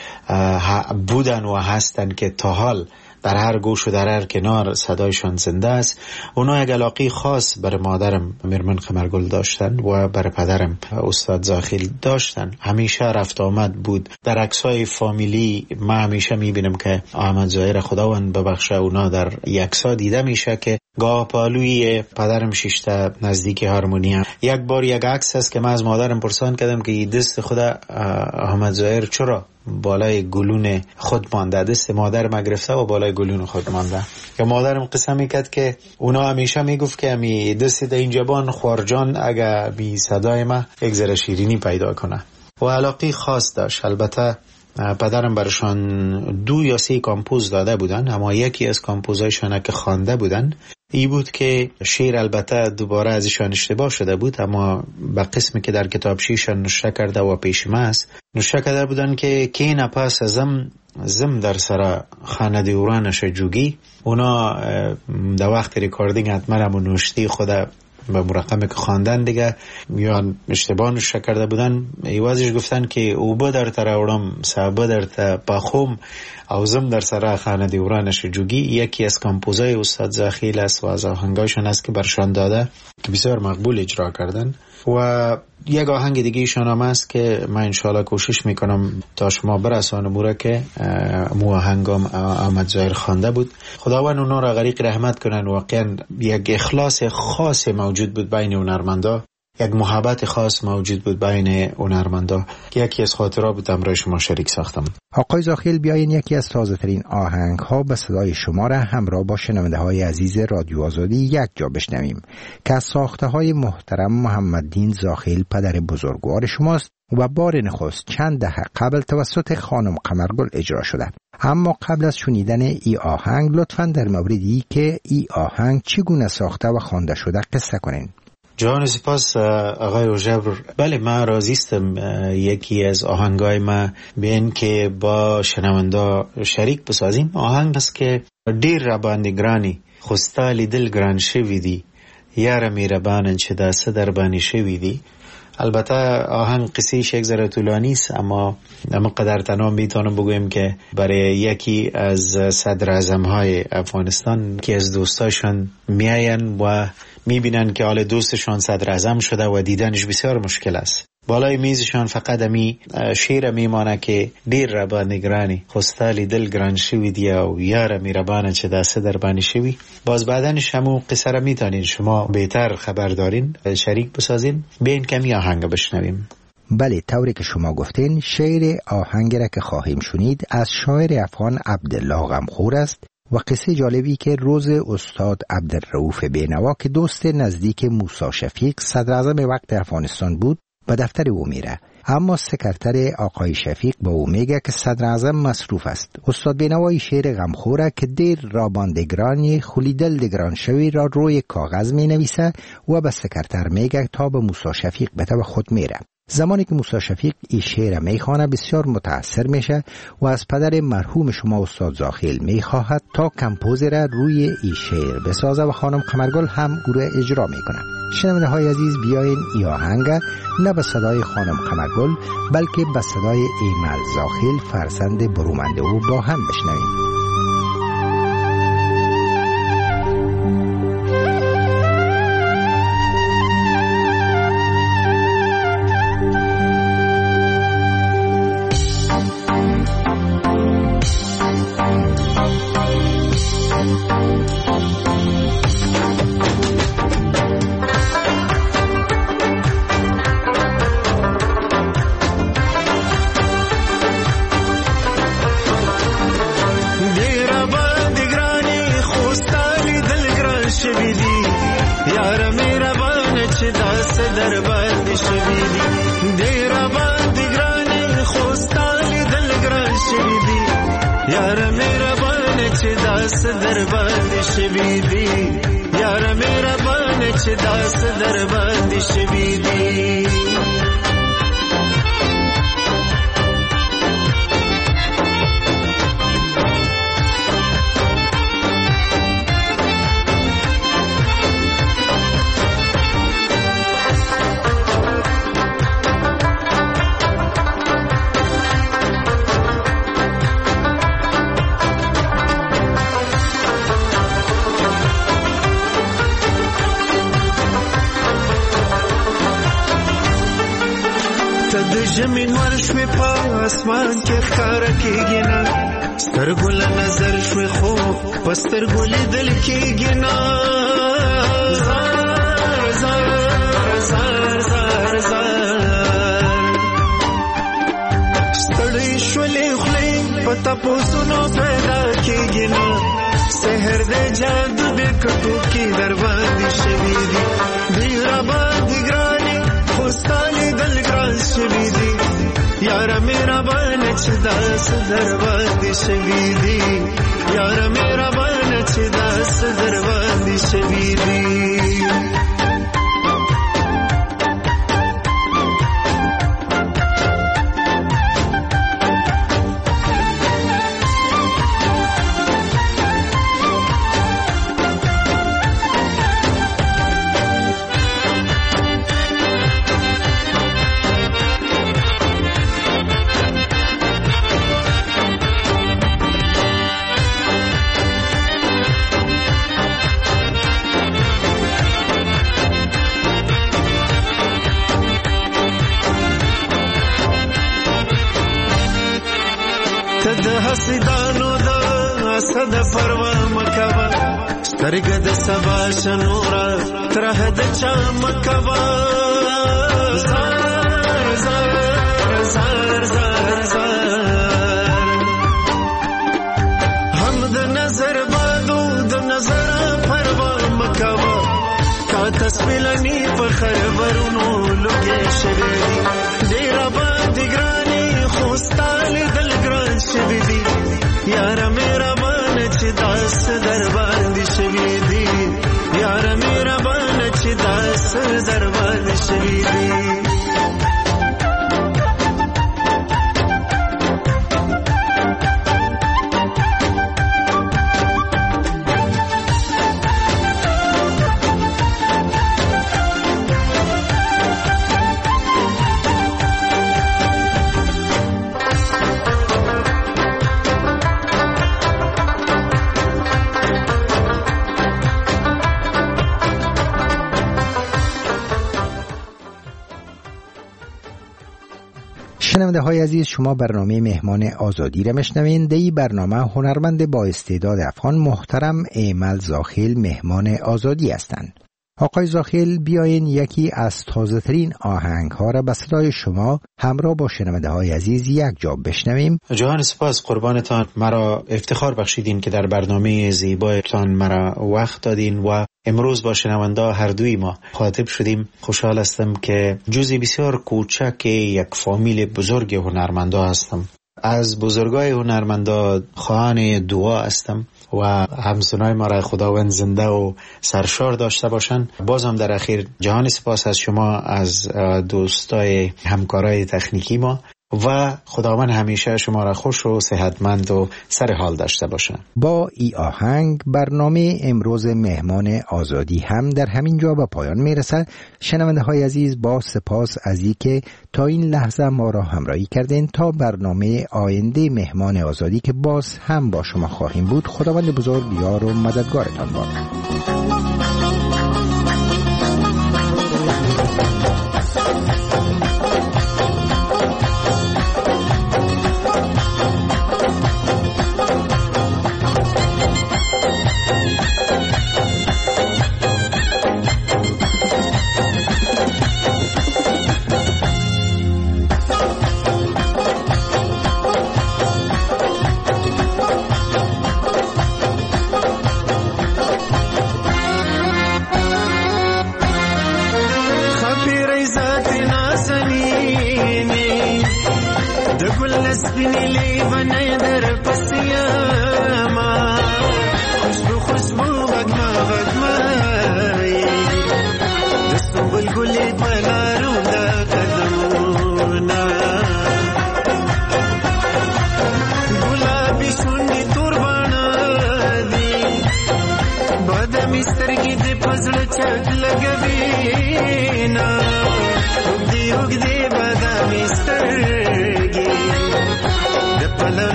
Speaker 9: بودن و هستن که تا حال در هر گوش و در هر کنار صدایشان زنده است. اونا یک علاقه خاص بر مادرم میرمن قمرگل داشتن و بر پدرم استاد زاخیل داشتن. همیشه رفت آمد بود. در عکسای فامیلی ما همیشه میبینم که احمد ظاهر خداوند ببخشه اونا در یکسا دیده میشه که گاه پالوی پدرم شیشته نزدیک هارمونیا. یک بار یک عکس است که من از مادرم پرسان کردم که دست خدا احمد ظاهر چرا بالای گلون خود مانده، دست مادر ما گرفته و بالای گلون خود مانده. یا مادرم قسم میکرد که اونا همیشه میگفت که می دست در این جبان خوارجان اگه بی صدای ما یک ذره شیرینی پیدا کنه و علاقه خاص داشت. البته پدرم برشان 2 یا 3 کامپوز داده بودن، اما یکی از کامپوزایشان که خوانده بودن ای بود که شعر البته دوباره ازشان اشتباه شده بود، اما به قسمی که در کتابچه‌شان نوشته کرده و پیش ما است نوشته کرده بودن که کین پس زم در سر خانه دیورانش جوگی. اونا در وقت ریکاردینگ حتما هم نوشته خود به مرقم که خواندن دیگه یا اشتباه نوشته کرده بودن، ایوازش گفتن که او با در تراورم صحبه در پاخوم او زم در سر خانه دیورانش جوگی یکی از کامپوزای استاد زاخیل است و از آهنگایشان است که برشان داده که بسیار مقبول اجرا کردن. و یک آهنگ دیگه ایشان هم است که من انشاءالله کوشش میکنم تا شما برسانم او را که مو آهنگام احمد ظاهر خوانده بود. خداوند اونا را غریق رحمت کنن. واقعا یک اخلاص خاص موجود بود بین هنرمندا، یک محبت خاص موجود بود بین هنرمندا که یکی از خاطرات بود برای شما شریک ساختم.
Speaker 1: آقای زاخیل بیاین یکی از تازه ترین آهنگ ها به صدای شما را همراه با شنونده های عزیز رادیو آزادی یک جا بشنویم که از ساخته های محترم محمددین زاخیل پدر بزرگوار شماست و بار نخست چند دهه قبل توسط خانم قمرگل اجرا شده. اما قبل از شنیدن ای آهنگ لطفاً در موردی که ای آهنگ چگونه ساخته و خوانده شده قصه کنین.
Speaker 9: جان سپاس آقای اوژبر. بله من راضیستم یکی از آهنگای ما بین که با شنوندا شریک بسازیم. آهنگ است که دیر رباندی گرانی خستالی دل گران شویدی یار میربانن چه دسته در بانی شویدی. البته آهنگ قصیش یک ذره طولانی است، اما قدر تنها میتونم بگویم که برای یکی از صدر اعظم‌های افغانستان که از دوستاشون میاین و میبینن که حال دوستشان صدر اعظم شده و دیدنش بسیار مشکل است. بالای میزشان فقط امی شعر میمانه که دیر ربا نگرانی خستالی دل گران شویدی و یار میربانه چه دسته در بانی شوی. باز بعدنش همون قصه را میتونین شما بهتر خبر دارین شریک بسازین. بین کمی آهنگ بشنویم.
Speaker 1: بله طوری که شما گفتین شعر آهنگ را که خواهیم شنید از شاعر افغان عبدالله غمخور است و قصه جالبی که روز استاد عبدالرؤوف بینوا که دوست نزدیک موسی شفیق صدر اعظم وقت افغانستان بود به دفتر او میره، اما سکرتر آقای شفیق با او میگه که صدر اعظم مصروف است. استاد بینوای شعر غمخوره که دیر راباندگرانی خلی دل دگران شوی را روی کاغذ می نویسه و به سکرتر میگه تا به موسی شفیق بده و خود میره. زمانی که موسی شفیق این شعر میخوانه بسیار متاثر میشه و از پدر مرحوم شما استاد زاخیل میخواهد تا کمپوزر روی این شعر بسازه و خانم قمرگل هم او را اجرا میکنه. شنونده های عزیز بیاین ای آهنگ نه به صدای خانم قمرگل بلکه به صدای ایمل زاخیل فرزند برومنده او با هم بشنویم.
Speaker 18: زمین ورشوی په اسمان کې ښکاره کېږي نه سترګو له نظر شوی خو په سترګو لیدل کېږي نه زار زار زار زار زار ستړی شولې خولې په تپوسونو پیدا کېږي نه سحر د جادو د کټو کې در باندې شوي دي دی را باندې ګرانې خو ستا لیدل ګران شوي دي یاره مهربانه چې داسې در باندې شوي دي یاره مهربانه چې داسې در باندې شوي دي حسیدانو دا اسد پروا مکوا سترګه د سبا شنورا ترہ د چا مکوا زار زار زار زار زار هم د نظر بادو د نظر پروا مکوا کا تسبیلنی په خبرونو لګې شوی ډیر باندې ګرانی خوستال دل ګران شوی دی یاره مهربانه چې داس در باندې شوی دی یاره مهربانه چې داس در باندې شوی دی
Speaker 1: شنونده های عزیز، شما برنامه مهمان آزادی را میشنوین. در این برنامه هنرمند با استعداد افغان محترم ایمل زاخیل مهمان آزادی هستند. آقای زاخیل، بیاین یکی از تازه ترین آهنگ ها را به صدای شما همراه با شنونده های عزیز یک جا بشنویم.
Speaker 9: جهان سپاس، قربانتان. مرا افتخار بخشیدین که در برنامه زیبایتان مرا وقت دادین و امروز با شنونده هر دوی ما مخاطب شدیم. خوشحال هستم که جزئی بسیار کوچک یک فامیل بزرگ هنرمندا هستم. از بزرگای هنرمندا خواهان دعا هستم و همسنای ما را خداوند زنده و سرشار داشته باشن. بازم در اخیر جهان سپاس از شما، از دوستای همکارای تکنیکی ما و خداوند همیشه شما را خوش و صحتمند و سر حال داشته باشه.
Speaker 1: با ای آهنگ برنامه امروز مهمان آزادی هم در همین جا به پایان میرسد. شنونده های عزیز، با سپاس از اینکه تا این لحظه ما را همراهی کردین. تا برنامه آینده مهمان آزادی که باز هم با شما خواهیم بود، خداوند بزرگ یار و مددگارتان باد.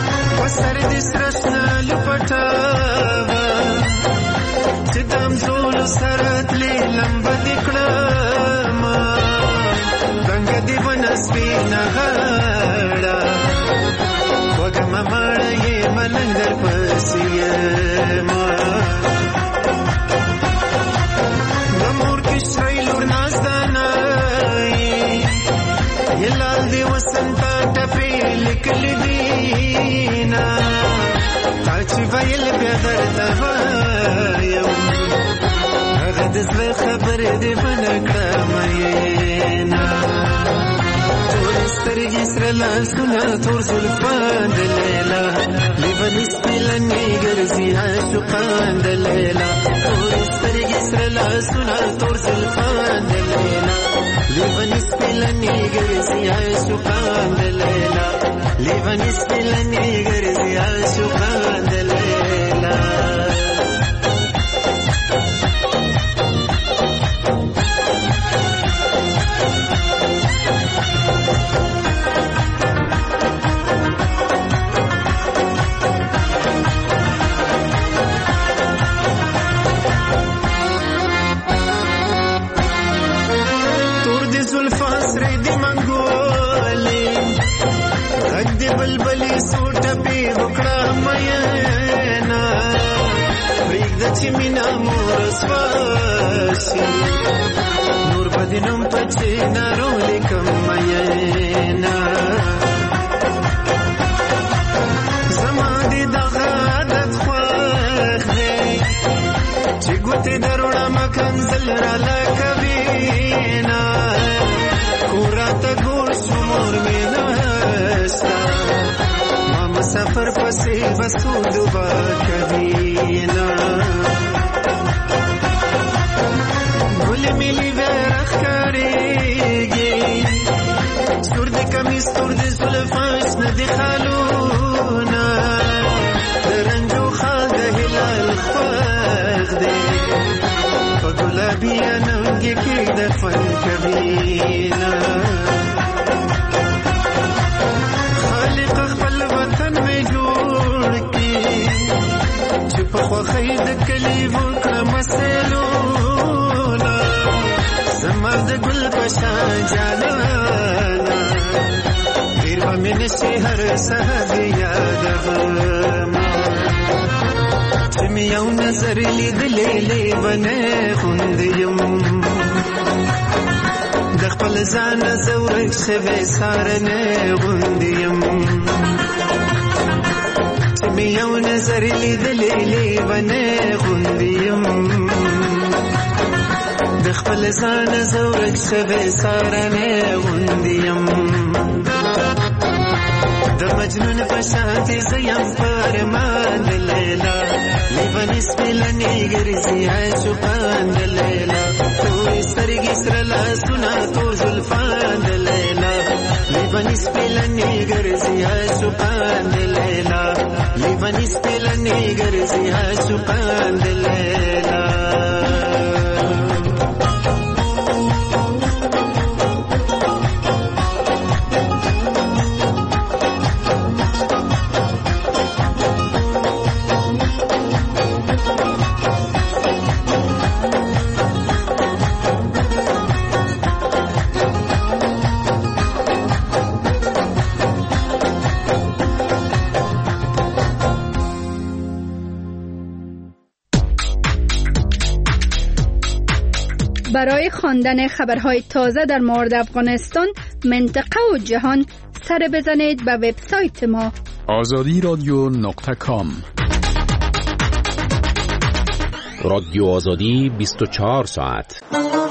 Speaker 1: Sit down,
Speaker 18: خبر سرت لیلم بدکړم دنګ دی ونسپی نغړا وګم مړې ملنګ در پسې ما نمور کې شای لور نازدانه یلال دی وسنت ټپې لیکل دینا چې ویل بیا درته وایم هغه د زړه خبرې دې بنکړه مینا تور سترګې سره لاسونه تور زلفان د لیلا لیونی سپیلنې ګرځي عاشقان د لیلا تور سترګې سره لاسونه تور زلفان د لیلا لیونی سپیلنې ګرځي عاشقان د لیلا لیونی سپیلنې ګرځي عاشقان د لیلا بلبلی سوټ په وکړه مینا پرېږده چې مینا مور سواسي نور بدنم پچې نارو لیکم مینا زما دې دغه عادت خوښ دی چې ګوتې دروړم کنځل راله کوینا کوراته ګور شمور مینا سفر پسې بسو دوبا کبینا گل ملی ورخ کریگی سرد کمی سرد زلفاش ندی خالونا درنجو خال ده هلال خواه ده فگلابی انونگی که دفن کبینا خوخی د کلی وکړه مسلونا زما د ګل پشان جانانا پیر به مې نشي هر سحر یادوم چې مې یو نظر لیدلی لیونی غوندې یم د خپل ځان زه ورک شوی سارنی غوندې یم یو نظر لیدلی لیونی غوندې یم د خپل ځان زه ورک شوی سارنی غوندې یم د مجنون په شانتې زه یم په ارمان د لیلا لیوني سپیلنې ګرځي عاشقان د لیلا تورې سترګې سره لاسونه تور زلفان د لیلا لیوني سپیلنې ګرځي عاشقان د لیلا لیونی سپیلنې ګرځي عاشقان د لیلا
Speaker 6: برای خواندن خبرهای تازه در مورد افغانستان، منطقه و جهان سر بزنید به وبسایت ما
Speaker 5: azadiradyo.com.
Speaker 8: رادیو آزادی 24 ساعت.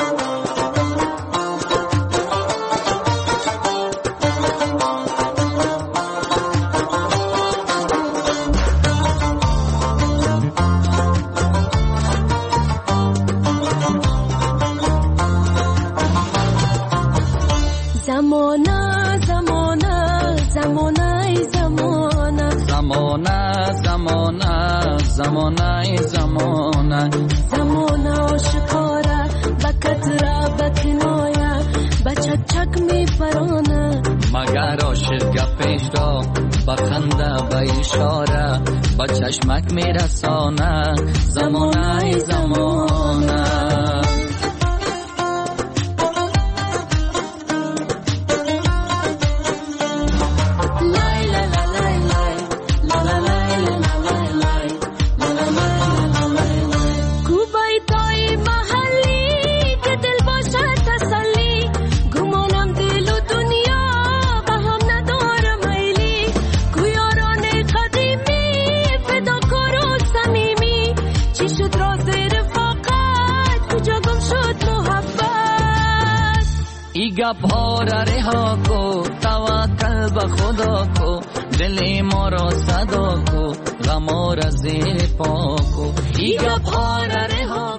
Speaker 19: زمانه آشکاره بکت را بکنایه بچک چک می پرانه
Speaker 20: مگر عاشق گپش را بخنده به اشاره به چشمک می رسانه زمانه زمانه
Speaker 19: شد محبت.
Speaker 20: ای گپ ها را رها کو، توکل به خدا کو، دل ما را صدا کو، غم را زیر پا کو. ای گپ ها را رها